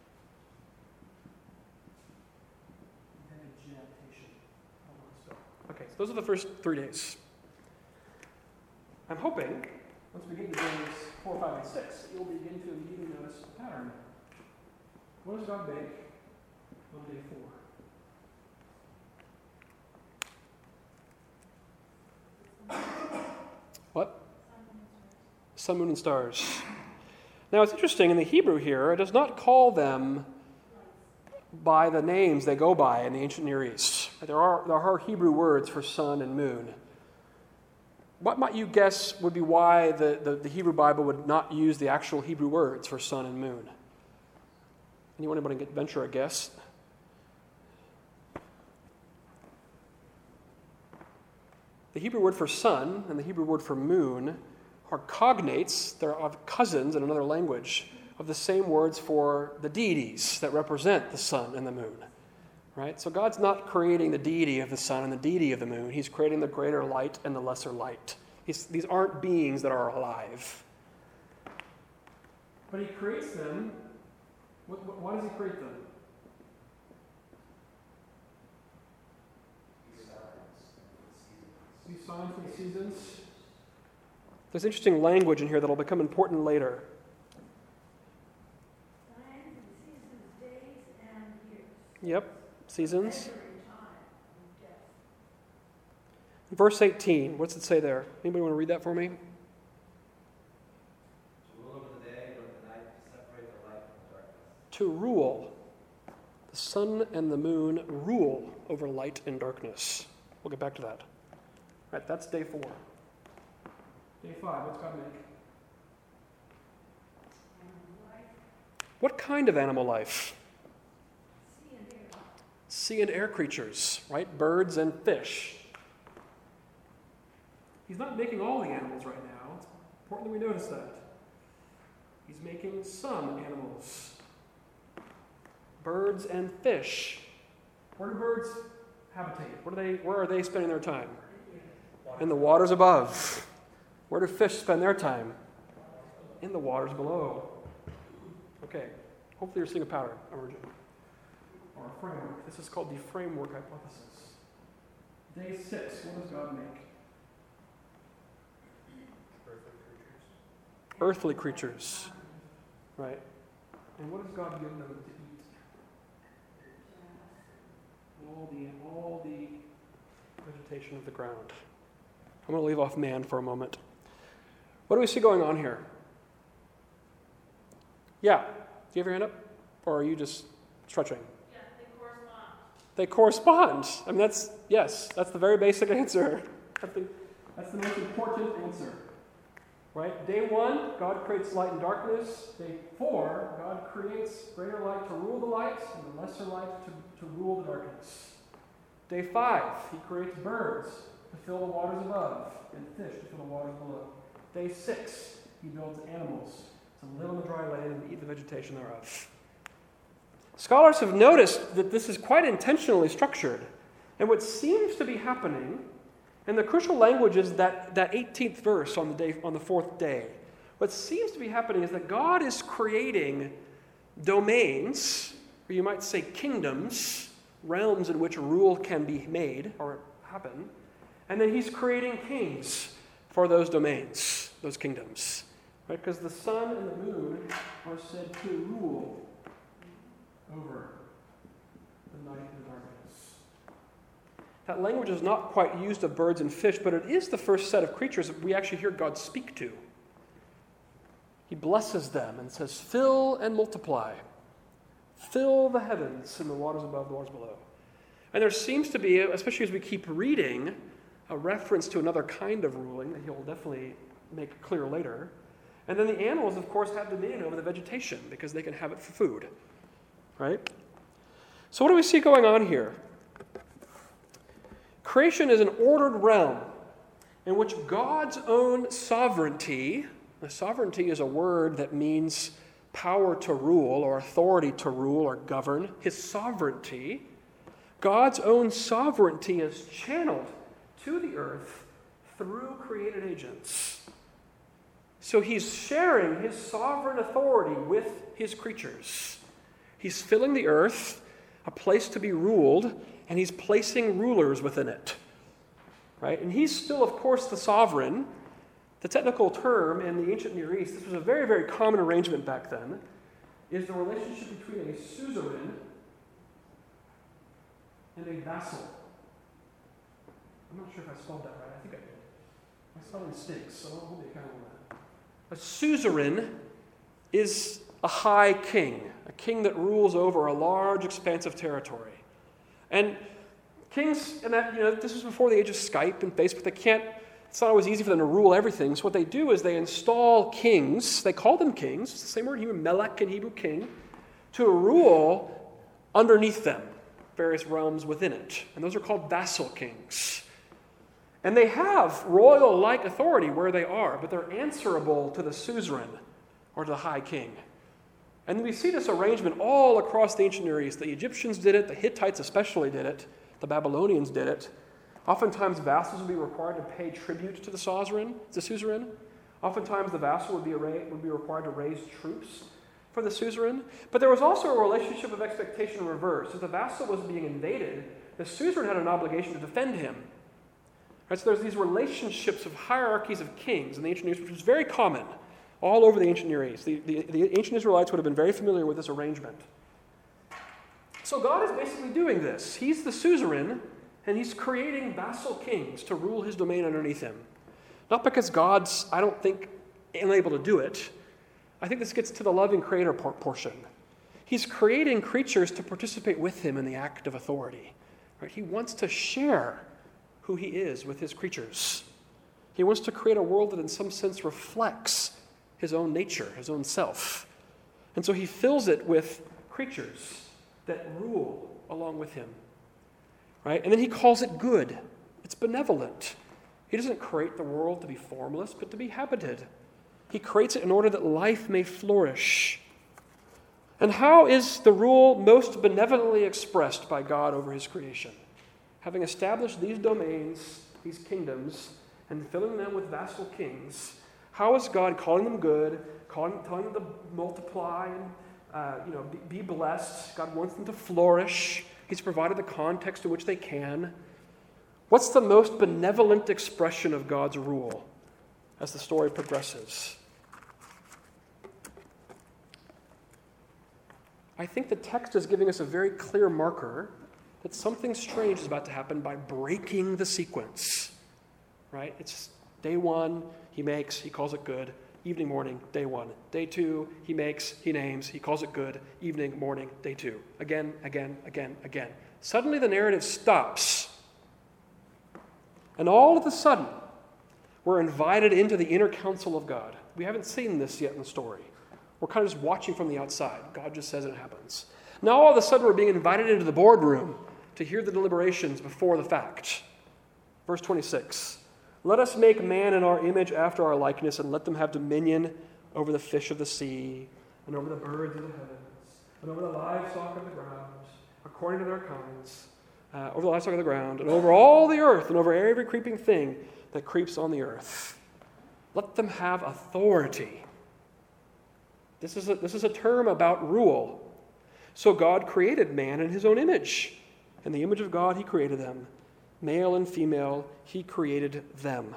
Vegetation. Okay, so those are the first 3 days. I'm hoping, once we get to days 4, 5, and 6, you'll begin to immediately notice a pattern. What does God make on day 4? What? Sun, moon, and stars. Now it's interesting, in the Hebrew here, it does not call them by the names they go by in the ancient Near East. There are Hebrew words for sun and moon. What might you guess would be why the Hebrew Bible would not use the actual Hebrew words for sun and moon? Anybody venture a guess? The Hebrew word for sun and the Hebrew word for moon are cognates, they're cousins in another language, of the same words for the deities that represent the sun and the moon. Right? So God's not creating the deity of the sun and the deity of the moon. He's creating the greater light and the lesser light. These aren't beings that are alive. But he creates them. Why does he create them? These signs for the seasons. There's interesting language in here that will become important later. Signs and seasons, days and years. Yep, seasons. Measuring time and depth. Verse 18, what's it say there? Anybody want to read that for me? To rule over the day and over the night, to separate the light from the darkness. To rule. The sun and the moon rule over light and darkness. We'll get back to that. All right, that's day 4. Day 5, what's God make? Animal life. What kind of animal life? Sea and air. Sea and air creatures, right? Birds and fish. He's not making all the animals right now. It's important that we notice that. He's making some animals. Birds and fish. Where do birds habitate? Where are they spending their time? In the waters above. Where do fish spend their time? In the waters below. Okay. Hopefully you're seeing a pattern emerging. Or a framework. This is called the framework hypothesis. Day 6, what does God make? Earthly creatures. Earthly creatures. Right. And what does God give them to eat? All the vegetation of the ground. I'm going to leave off man for a moment. What do we see going on here? Yeah. Do you have your hand up? Or are you just stretching? Yeah, they correspond. They correspond. I mean, that's the very basic answer. That's the most important answer. Right? Day 1, God creates light and darkness. Day 4, God creates greater light to rule the light and the lesser light to rule the darkness. Day 5, he creates birds to fill the waters above and fish to fill the waters below. Day 6, he builds animals to live on the dry land and eat the vegetation thereof. Scholars have noticed that this is quite intentionally structured. And what seems to be happening, and the crucial language is that 18th verse on the fourth day. What seems to be happening is that God is creating domains, or you might say kingdoms, realms in which rule can be made or happen, and then he's creating kings for those domains, those kingdoms. Right? Because the sun and the moon are said to rule over the night and the darkness. That language is not quite used of birds and fish, but it is the first set of creatures that we actually hear God speak to. He blesses them and says, "Fill and multiply. Fill the heavens and the waters above, the waters below." And there seems to be, especially as we keep reading, a reference to another kind of ruling that he'll definitely make clear later. And then the animals, of course, have dominion over the vegetation because they can have it for food. Right? So what do we see going on here? Creation is an ordered realm in which God's own sovereignty, the sovereignty is a word that means power to rule or authority to rule or govern, his sovereignty, God's own sovereignty is channeled to the earth through created agents. So he's sharing his sovereign authority with his creatures. He's filling the earth, a place to be ruled, and he's placing rulers within it. Right? And he's still, of course, the sovereign. The technical term in the ancient Near East, this was a very, very common arrangement back then, is the relationship between a suzerain and a vassal. I'm not sure if I spelled that right. I think I did. My spelling stinks, so I'll hold me accountable to that. A suzerain is a high king, a king that rules over a large expanse of territory. And kings, and that, this was before the age of Skype and Facebook, it's not always easy for them to rule everything. So what they do is they install kings, they call them kings, it's the same word in Hebrew, melech in Hebrew, king, to rule underneath them, various realms within it. And those are called vassal kings. And they have royal-like authority where they are, but they're answerable to the suzerain or to the high king. And we see this arrangement all across the ancient Near East. The Egyptians did it, the Hittites especially did it, the Babylonians did it. Oftentimes vassals would be required to pay tribute to the suzerain. Oftentimes the vassal would be required to raise troops for the suzerain. But there was also a relationship of expectation in reverse. If the vassal was being invaded, the suzerain had an obligation to defend him. Right, so there's these relationships of hierarchies of kings in the ancient Near East, which was very common all over the ancient Near East. The ancient Israelites would have been very familiar with this arrangement. So God is basically doing this. He's the suzerain, and he's creating vassal kings to rule his domain underneath him. Not because God's, I don't think, unable to do it. I think this gets to the loving creator portion. He's creating creatures to participate with him in the act of authority. Right? He wants to share who he is with his creatures. He wants to create a world that in some sense reflects his own nature, his own self. And so he fills it with creatures that rule along with him. Right? And then he calls it good. It's benevolent. He doesn't create the world to be formless, but to be habited. He creates it in order that life may flourish. And how is the rule most benevolently expressed by God over his creation? Having established these domains, these kingdoms, and filling them with vassal kings, how is God calling them good, telling them to multiply and be blessed? God wants them to flourish. He's provided the context in which they can. What's the most benevolent expression of God's rule as the story progresses? I think the text is giving us a very clear marker that something strange is about to happen by breaking the sequence. Right? It's day 1, he makes, he calls it good. Evening, morning, day 1. Day 2, he makes, he names, he calls it good. Evening, morning, day 2. Again, again, again, again. Suddenly the narrative stops. And all of a sudden, we're invited into the inner counsel of God. We haven't seen this yet in the story. We're kind of just watching from the outside. God just says it happens. Now all of a sudden we're being invited into the boardroom to hear the deliberations before the fact. Verse 26. Let us make man in our image after our likeness, and let them have dominion over the fish of the sea, and over the birds of the heavens, and over the livestock of the ground, according to their kinds, over the livestock of the ground, and over all the earth, and over every creeping thing that creeps on the earth. Let them have authority. This is a term about rule. So God created man in his own image. In the image of God he created them. Male and female, he created them.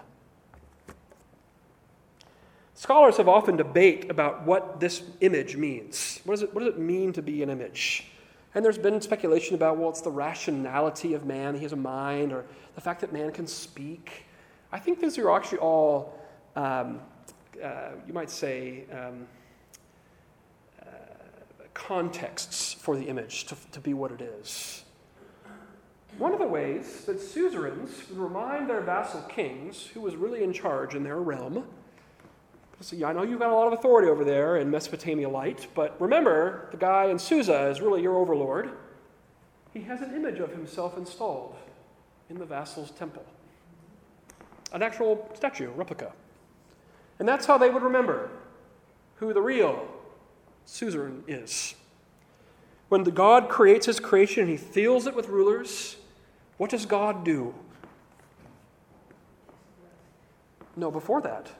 Scholars have often debate about what this image means. What does it mean to be an image? And there's been speculation about, well, it's the rationality of man, he has a mind, or the fact that man can speak. I think these are actually all, you might say, contexts for the image to be what it is. One of the ways that suzerains would remind their vassal kings who was really in charge in their realm, so yeah, I know you've got a lot of authority over there in Mesopotamia Light, but remember, the guy in Susa is really your overlord. He has an image of himself installed in the vassal's temple. An actual statue, replica. And that's how they would remember who the real suzerain is. When the God creates his creation and he fills it with rulers, what does God do? No, before that.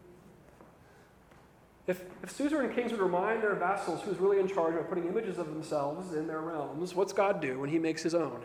If suzerain kings would remind their vassals who's really in charge by putting images of themselves in their realms, what's God do when he makes his own?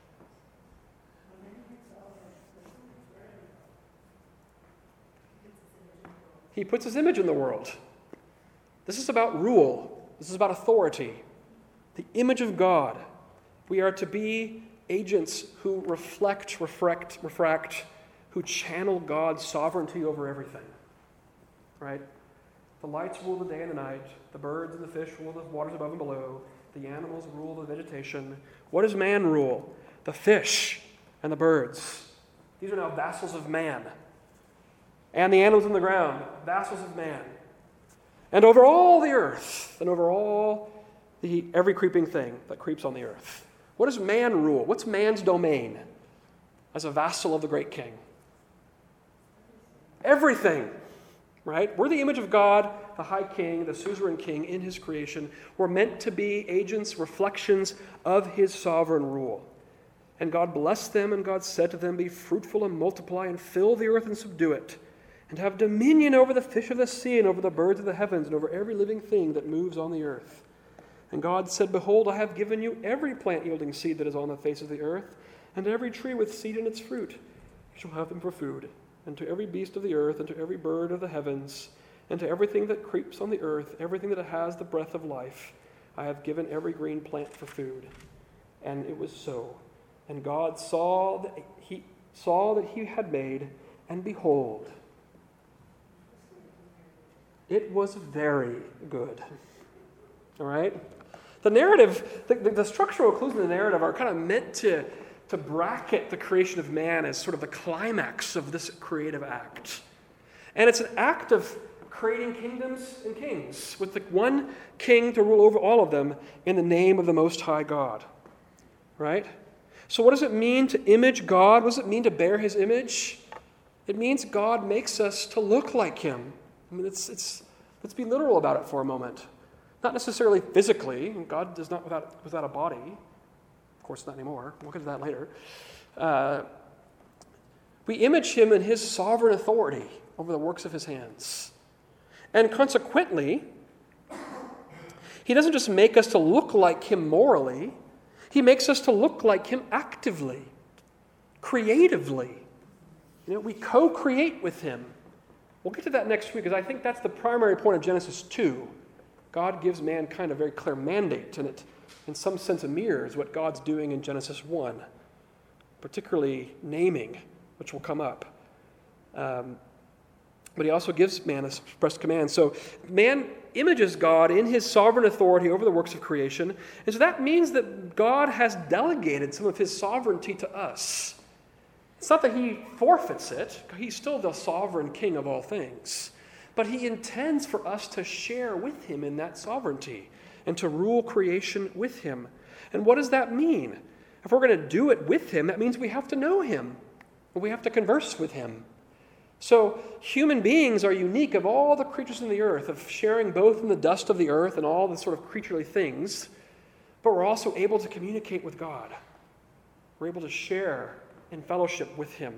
He puts his image in the world. This is about rule. This is about authority. The image of God. We are to be agents who refract, who channel God's sovereignty over everything. Right? The lights rule the day and the night. The birds and the fish rule the waters above and below. The animals rule the vegetation. What does man rule? The fish and the birds. These are now vassals of man. And the animals in the ground, vassals of man. And over all the earth, and over all every creeping thing that creeps on the earth. What does man rule? What's man's domain as a vassal of the great king? Everything, right? We're the image of God, the high king, the suzerain king in his creation. We're meant to be agents, reflections of his sovereign rule. And God blessed them, and God said to them, be fruitful and multiply and fill the earth and subdue it, and have dominion over the fish of the sea and over the birds of the heavens and over every living thing that moves on the earth. And God said, behold, I have given you every plant yielding seed that is on the face of the earth, and every tree with seed in its fruit. You shall have them for food. And to every beast of the earth, and to every bird of the heavens, and to everything that creeps on the earth, everything that has the breath of life, I have given every green plant for food. And it was so. And God saw that he had made, and behold, it was very good. All right? The narrative, the structural clues in the narrative are kind of meant to bracket the creation of man as sort of the climax of this creative act. And it's an act of creating kingdoms and kings, with the one king to rule over all of them in the name of the Most High God. Right? So what does it mean to image God? What does it mean to bear his image? It means God makes us to look like him. I mean, let's be literal about it for a moment. Not necessarily physically. God is not without a body. Of course, not anymore. We'll get to that later. We image him in his sovereign authority over the works of his hands. And consequently, he doesn't just make us to look like him morally. He makes us to look like him actively, creatively. We co-create with him. We'll get to that next week, because I think that's the primary point of Genesis 2. God gives mankind a very clear mandate, and it, in some sense, mirrors what God's doing in Genesis 1, particularly naming, which will come up. But he also gives man a express command. So man images God in his sovereign authority over the works of creation, and so that means that God has delegated some of his sovereignty to us. It's not that he forfeits it. He's still the sovereign king of all things. But he intends for us to share with him in that sovereignty and to rule creation with him. And what does that mean? If we're going to do it with him, that means we have to know him. And we have to converse with him. So human beings are unique of all the creatures in the earth, of sharing both in the dust of the earth and all the sort of creaturely things, but we're also able to communicate with God. We're able to share in fellowship with him.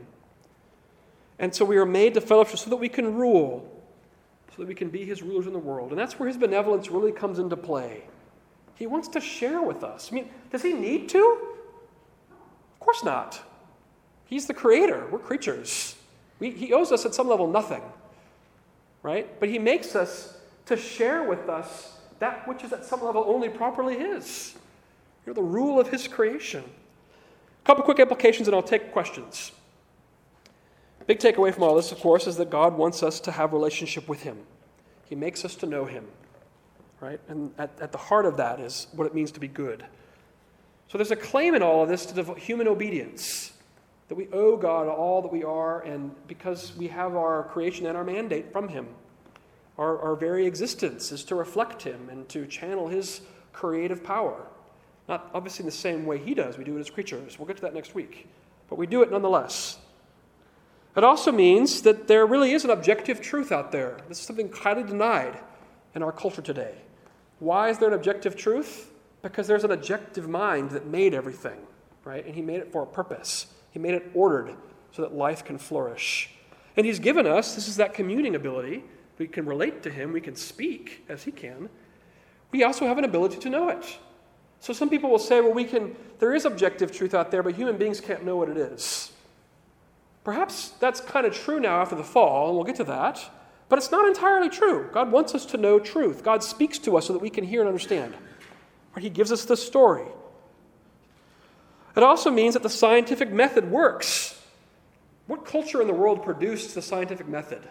And so we are made to fellowship so that we can rule, so that we can be his rulers in the world. And that's where his benevolence really comes into play. He wants to share with us. I mean, does he need to? Of course not. He's the creator. We're creatures. He owes us at some level nothing, right? But he makes us to share with us that which is at some level only properly his. You're the rule of his creation. A couple quick applications and I'll take questions. Big takeaway from all this, of course, is that God wants us to have a relationship with him. He makes us to know him, right? And at the heart of that is what it means to be good. So there's a claim in all of this to human obedience, that we owe God all that we are, and because we have our creation and our mandate from him. Our very existence is to reflect him and to channel his creative power. Not obviously in the same way he does. We do it as creatures. We'll get to that next week. But we do it nonetheless. It also means that there really is an objective truth out there. This is something highly denied in our culture today. Why is there an objective truth? Because there's an objective mind that made everything, right? And he made it for a purpose. He made it ordered so that life can flourish. And he's given us, this is that communing ability. We can relate to him. We can speak as he can. We also have an ability to know it. So some people will say, well, there is objective truth out there, but human beings can't know what it is. Perhaps that's kind of true now after the fall, and we'll get to that. But it's not entirely true. God wants us to know truth. God speaks to us so that we can hear and understand. He gives us the story. It also means that the scientific method works. What culture in the world produced the scientific method?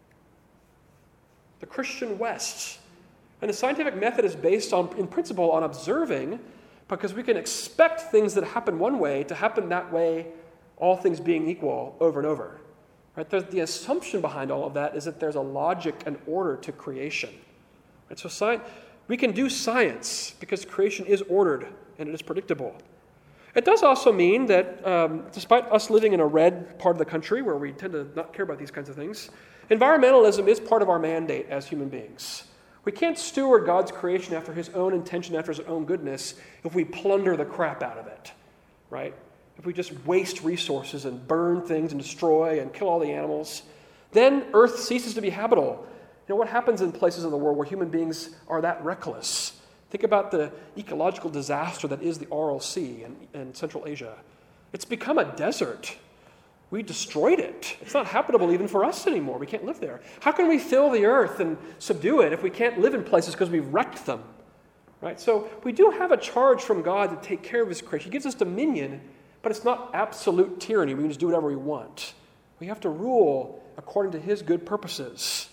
The Christian West. And the scientific method is based on, in principle, on observing, because we can expect things that happen one way to happen that way, all things being equal, over and over. Right? The assumption behind all of that is that there's a logic and order to creation. Right? So we can do science because creation is ordered and it is predictable. It does also mean that despite us living in a red part of the country where we tend to not care about these kinds of things, environmentalism is part of our mandate as human beings. We can't steward God's creation after his own intention, after his own goodness, if we plunder the crap out of it, right? If we just waste resources and burn things and destroy and kill all the animals, then Earth ceases to be habitable. You know, what happens in places in the world where human beings are that reckless? Think about the ecological disaster that is the Aral Sea in Central Asia. It's become a desert. We destroyed it. It's not habitable even for us anymore. We can't live there. How can we fill the earth and subdue it if we can't live in places because we've wrecked them? Right? So we do have a charge from God to take care of his creation. He gives us dominion, but it's not absolute tyranny. We can just do whatever we want. We have to rule according to his good purposes.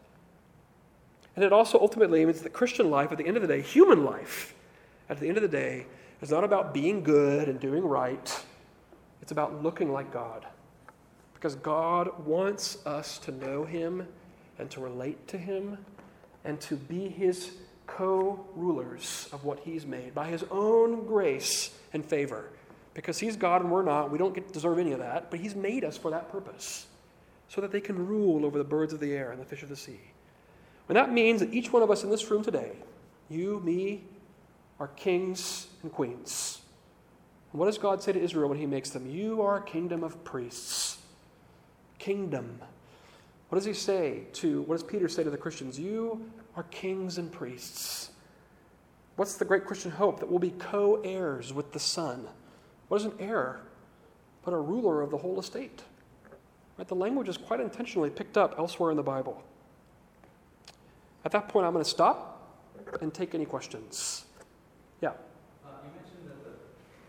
And it also ultimately means that Christian life, at the end of the day, human life, at the end of the day, is not about being good and doing right. It's about looking like God. Because God wants us to know him and to relate to him and to be his co-rulers of what he's made by his own grace and favor. Because he's God and we're not. We don't deserve any of that. But he's made us for that purpose so that they can rule over the birds of the air and the fish of the sea. And that means that each one of us in this room today, you, me, are kings and queens. And what does God say to Israel when he makes them? You are a kingdom of priests. Kingdom. What does Peter say to the Christians? You are kings and priests. What's the great Christian hope? That we'll be co-heirs with the Son. What is an heir? But a ruler of the whole estate. Right? The language is quite intentionally picked up elsewhere in the Bible. At that point, I'm going to stop. and take any questions. Yeah. You mentioned that the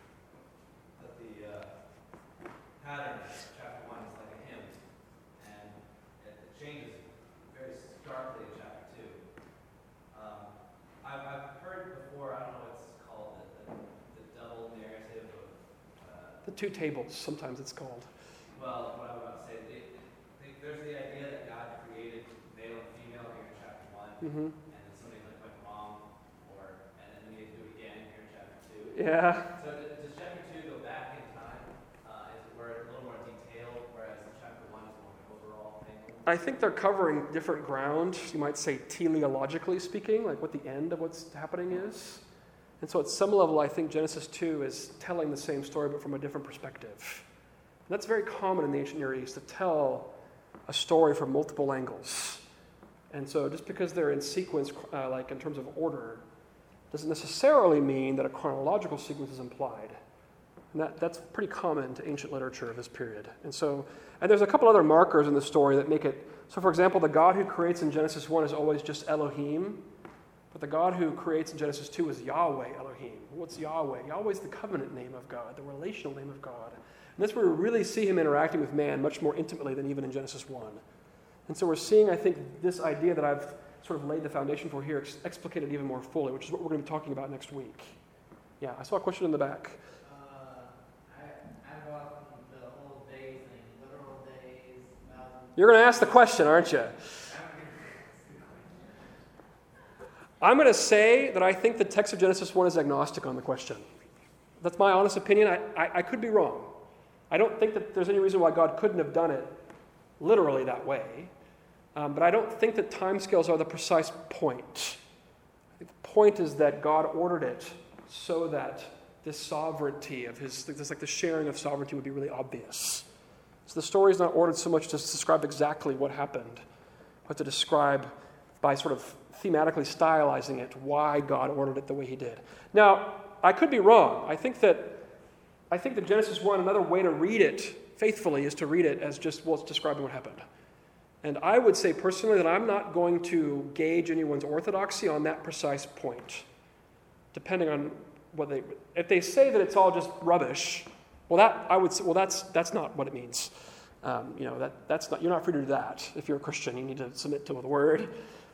pattern of chapter 1 is like a hymn, and it changes very starkly in chapter 2. I've heard before, I don't know what it's called, the double narrative of... The two tables, sometimes it's called. Well, what I was about to say, there's the idea that God created male and female here in chapter 1, Mm-hmm. and then something went wrong, and then we need to do it again here in chapter 2. Yeah. So does chapter 2 go back in time? Is it where it's a little more detailed, whereas chapter 1 is more of an overall thing? I think they're covering different ground, you might say teleologically speaking, like what the end of what's happening is. And so at some level, I think Genesis 2 is telling the same story, but from a different perspective. And that's very common in the ancient Near East, to tell a story from multiple angles. And so just because they're in sequence, like in terms of order, doesn't necessarily mean that a chronological sequence is implied. And that's pretty common to ancient literature of this period. And there's a couple other markers in the story that make it, so for example, the God who creates in Genesis 1 is always just Elohim, but the God who creates in Genesis 2 is Yahweh Elohim. What's Yahweh? Yahweh is the covenant name of God, the relational name of God. And that's where we really see him interacting with man much more intimately than even in Genesis 1. And so we're seeing, I think, this idea that I've sort of laid the foundation for here explicated even more fully, which is what we're going to be talking about next week. Yeah, I saw a question in the back. I brought the whole day thing, literal days, thousands. You're going to ask the question, aren't you? I'm going to say that I think the text of Genesis 1 is agnostic on the question. That's my honest opinion. I could be wrong. I don't think that there's any reason why God couldn't have done it literally that way. But I don't think that timescales are the precise point. I think the point is that God ordered it so that this sovereignty of his, this like the sharing of sovereignty would be really obvious. So the story is not ordered so much to describe exactly what happened, but to describe by sort of thematically stylizing it why God ordered it the way he did. Now, I could be wrong. I think that Genesis 1, another way to read it faithfully is to read it as just, well, it's describing what happened. And I would say personally that I'm not going to gauge anyone's orthodoxy on that precise point, depending on what if they say that it's all just rubbish, well, that I would say, well, that's not what it means. That's not, you're not free to do that. If you're a Christian, you need to submit to the word.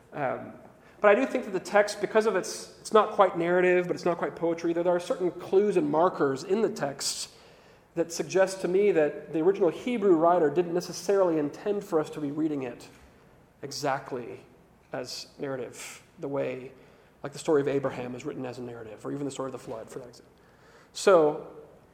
But I do think that the text, because of it's not quite narrative, but it's not quite poetry, there are certain clues and markers in the text that suggest to me that the original Hebrew writer didn't necessarily intend for us to be reading it exactly as narrative, the way, like the story of Abraham is written as a narrative, or even the story of the flood, for that example. So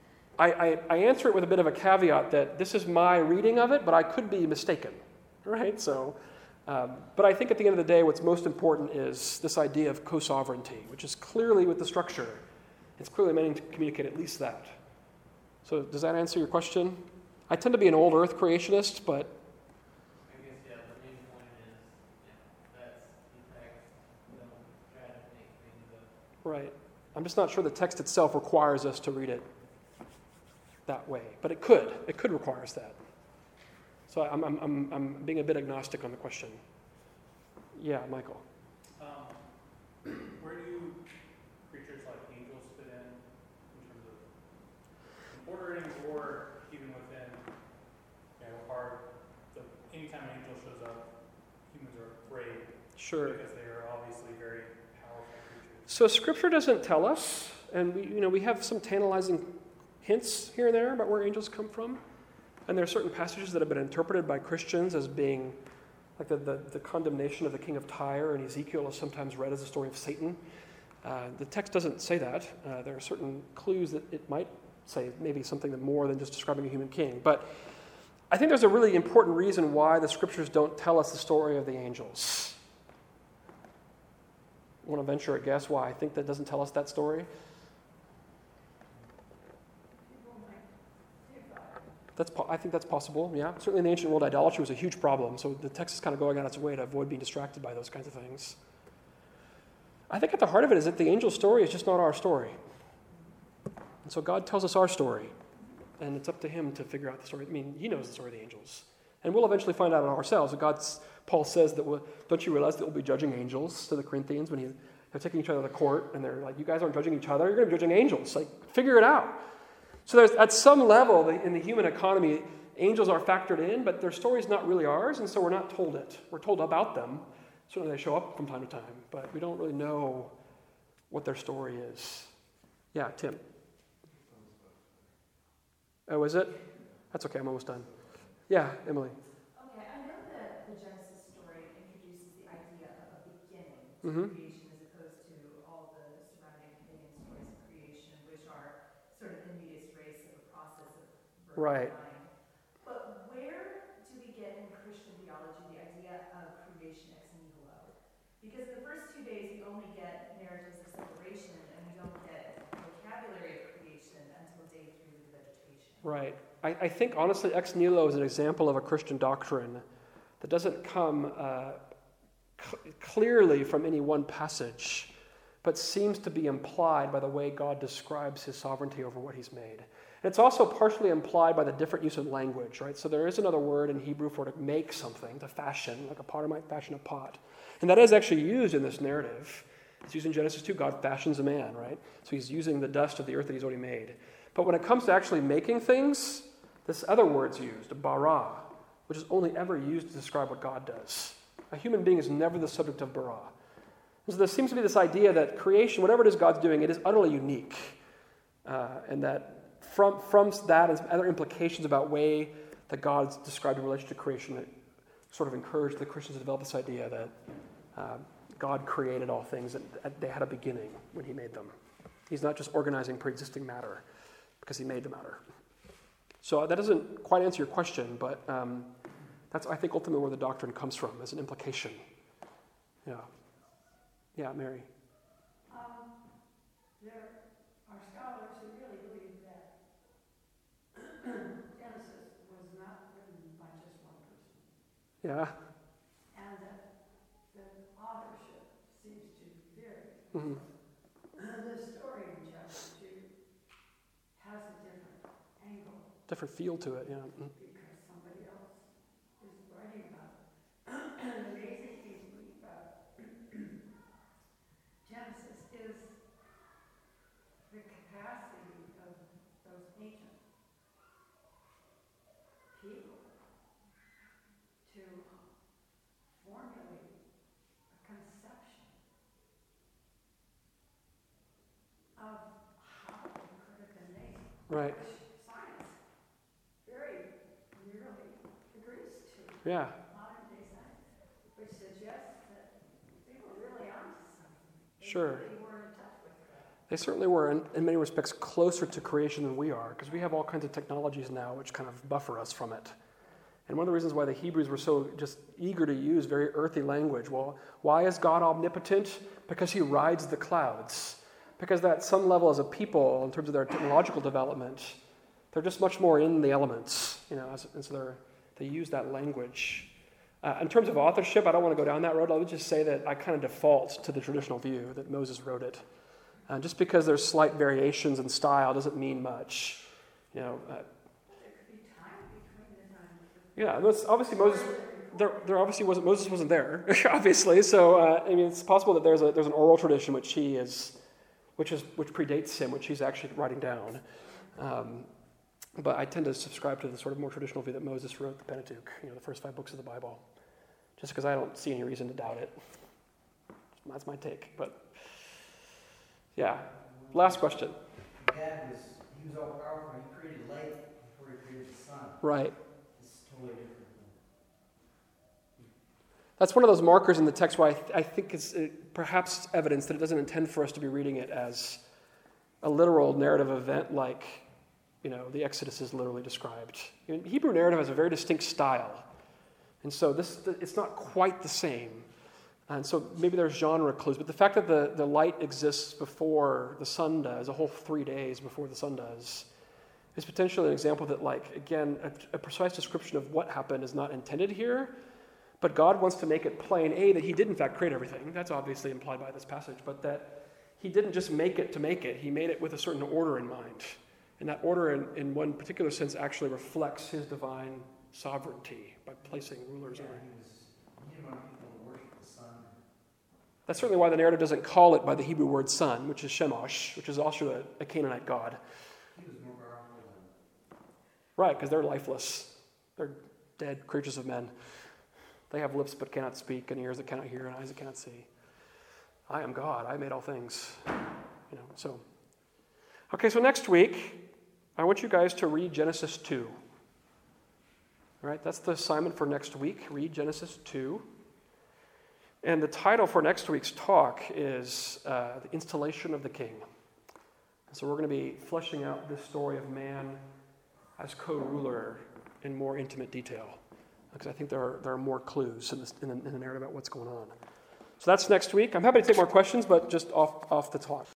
I answer it with a bit of a caveat that this is my reading of it, but I could be mistaken, right? So, but I think at the end of the day, what's most important is this idea of co-sovereignty, which is clearly with the structure. It's clearly meant to communicate at least that. So does that answer your question? I tend to be an old earth creationist, but... I guess, yeah, the main point is, that's the text, don't try to make things up. Right. I'm just not sure the text itself requires us to read it that way, but it could. It could require us that. So I'm being a bit agnostic on the question. Yeah, Michael. Where do creatures like angels fit in terms of ordering, or even within, anytime an angel shows up, humans are afraid. Sure. Because they are obviously very powerful creatures. So Scripture doesn't tell us, and we have some tantalizing hints here and there about where angels come from. And there are certain passages that have been interpreted by Christians as being, like the condemnation of the king of Tyre in Ezekiel is sometimes read as a story of Satan. The text doesn't say that. There are certain clues that it might say maybe something more than just describing a human king. But I think there's a really important reason why the Scriptures don't tell us the story of the angels. Want to venture a guess why I think that doesn't tell us that story? I think that's possible, yeah. Certainly in the ancient world, idolatry was a huge problem, so the text is kind of going out its way to avoid being distracted by those kinds of things. I think at the heart of it is that the angel's story is just not our story. And so God tells us our story, and it's up to him to figure out the story. I mean, he knows the story of the angels. And we'll eventually find out ourselves. Paul says that, don't you realize that we'll be judging angels to the Corinthians when he They're taking each other to court, and they're like, you guys aren't judging each other, you're going to be judging angels. Like, figure it out. So there's, at some level, in the human economy, angels are factored in, but their story's not really ours, and so we're not told it. We're told about them. Certainly they show up from time to time, but we don't really know what their story is. Yeah, Tim. Oh, is it? That's okay, I'm almost done. Yeah, Emily. Okay, I know that the Genesis story introduces the idea of a beginning to Mm-hmm. creation as opposed to all the surrounding pagan stories of creation, which are sort of in medias res of a process of birth Right. and dying. But where do we get in Christian theology the idea of creation ex nihilo? Because in the first 2 days we only get narratives of separation, and we don't get vocabulary of creation until day 3 with the vegetation. Right. I think, honestly, ex nihilo is an example of a Christian doctrine that doesn't come clearly from any one passage, but seems to be implied by the way God describes his sovereignty over what he's made. And it's also partially implied by the different use of language, right? So there is another word in Hebrew for to make something, to fashion, like a potter might fashion a pot. And that is actually used in this narrative. It's used in Genesis 2, God fashions a man, right? So he's using the dust of the earth that he's already made. But when it comes to actually making things, this other word's used, bara, which is only ever used to describe what God does. A human being is never the subject of bara. And so there seems to be this idea that creation, whatever it is God's doing, it is utterly unique. And that from that and other implications about way that God's described in relation to creation that sort of encouraged the Christians to develop this idea that God created all things, and they had a beginning when he made them. He's not just organizing pre-existing matter because he made the matter. So that doesn't quite answer your question, but that's, I think, ultimately where the doctrine comes from, as an implication. Yeah. Yeah, Mary. There are scholars who really believe that Genesis was not written by just one person, Yeah. and that the authorship seems to vary. Mm-hmm. The story in chapter 2 has a different angle Different feel to it, yeah. Mm-hmm. because somebody else is writing about it. The amazing thing to me about Genesis is the capacity of those ancient people to formulate a conception of how it could have been made, Right. which science very nearly agrees to. Yeah. Modern day science, which suggests that they were really onto something. They Sure. really were in touch with it. They certainly were, in many respects, closer to creation than we are, because we have all kinds of technologies now which kind of buffer us from it. And one of the reasons why the Hebrews were so just eager to use very earthy language, well, why is God omnipotent? Because he rides the clouds. Because at some level as a people, in terms of their technological development, they're just much more in the elements, and so they use that language. In terms of authorship, I don't want to go down that road. I'll just say that I kind of default to the traditional view that Moses wrote it. Just because there's slight variations in style doesn't mean much. There could be time between the time. Yeah, that's obviously Moses. There obviously wasn't. Moses wasn't there, obviously. So it's possible that there's an oral tradition which predates him, which he's actually writing down. But I tend to subscribe to the sort of more traditional view that Moses wrote the Pentateuch, the first 5 books of the Bible, just because I don't see any reason to doubt it. That's my take. But yeah, last question. God he was all powerful. He created light before he created the sun. Right. It's totally different. That's one of those markers in the text where I think it's perhaps evidence that it doesn't intend for us to be reading it as a literal narrative event like, the Exodus is literally described. Hebrew narrative has a very distinct style. And so it's not quite the same. And so maybe there's genre clues. But the fact that the light exists before the sun does, a whole 3 days before the sun does, is potentially an example that, again, a precise description of what happened is not intended here. But God wants to make it plain, A, that he did in fact create everything. That's obviously implied by this passage. But that he didn't just make it to make it. He made it with a certain order in mind. And that order, in one particular sense, actually reflects his divine sovereignty by placing rulers over. He didn't want people to worship the sun. That's certainly why the narrative doesn't call it by the Hebrew word son, which is Shemosh, which is also a Canaanite god. He was more powerful than. Right, because they're lifeless. They're dead creatures of men. They have lips but cannot speak, and ears that cannot hear, and eyes that cannot see. I am God. I made all things. So. Okay, so next week, I want you guys to read Genesis 2. All right, that's the assignment for next week. Read Genesis 2. And the title for next week's talk is The Installation of the King. So we're going to be fleshing out this story of man as co-ruler in more intimate detail, because I think there are more clues in the narrative about what's going on. So that's next week. I'm happy to take more questions, but just off the talk.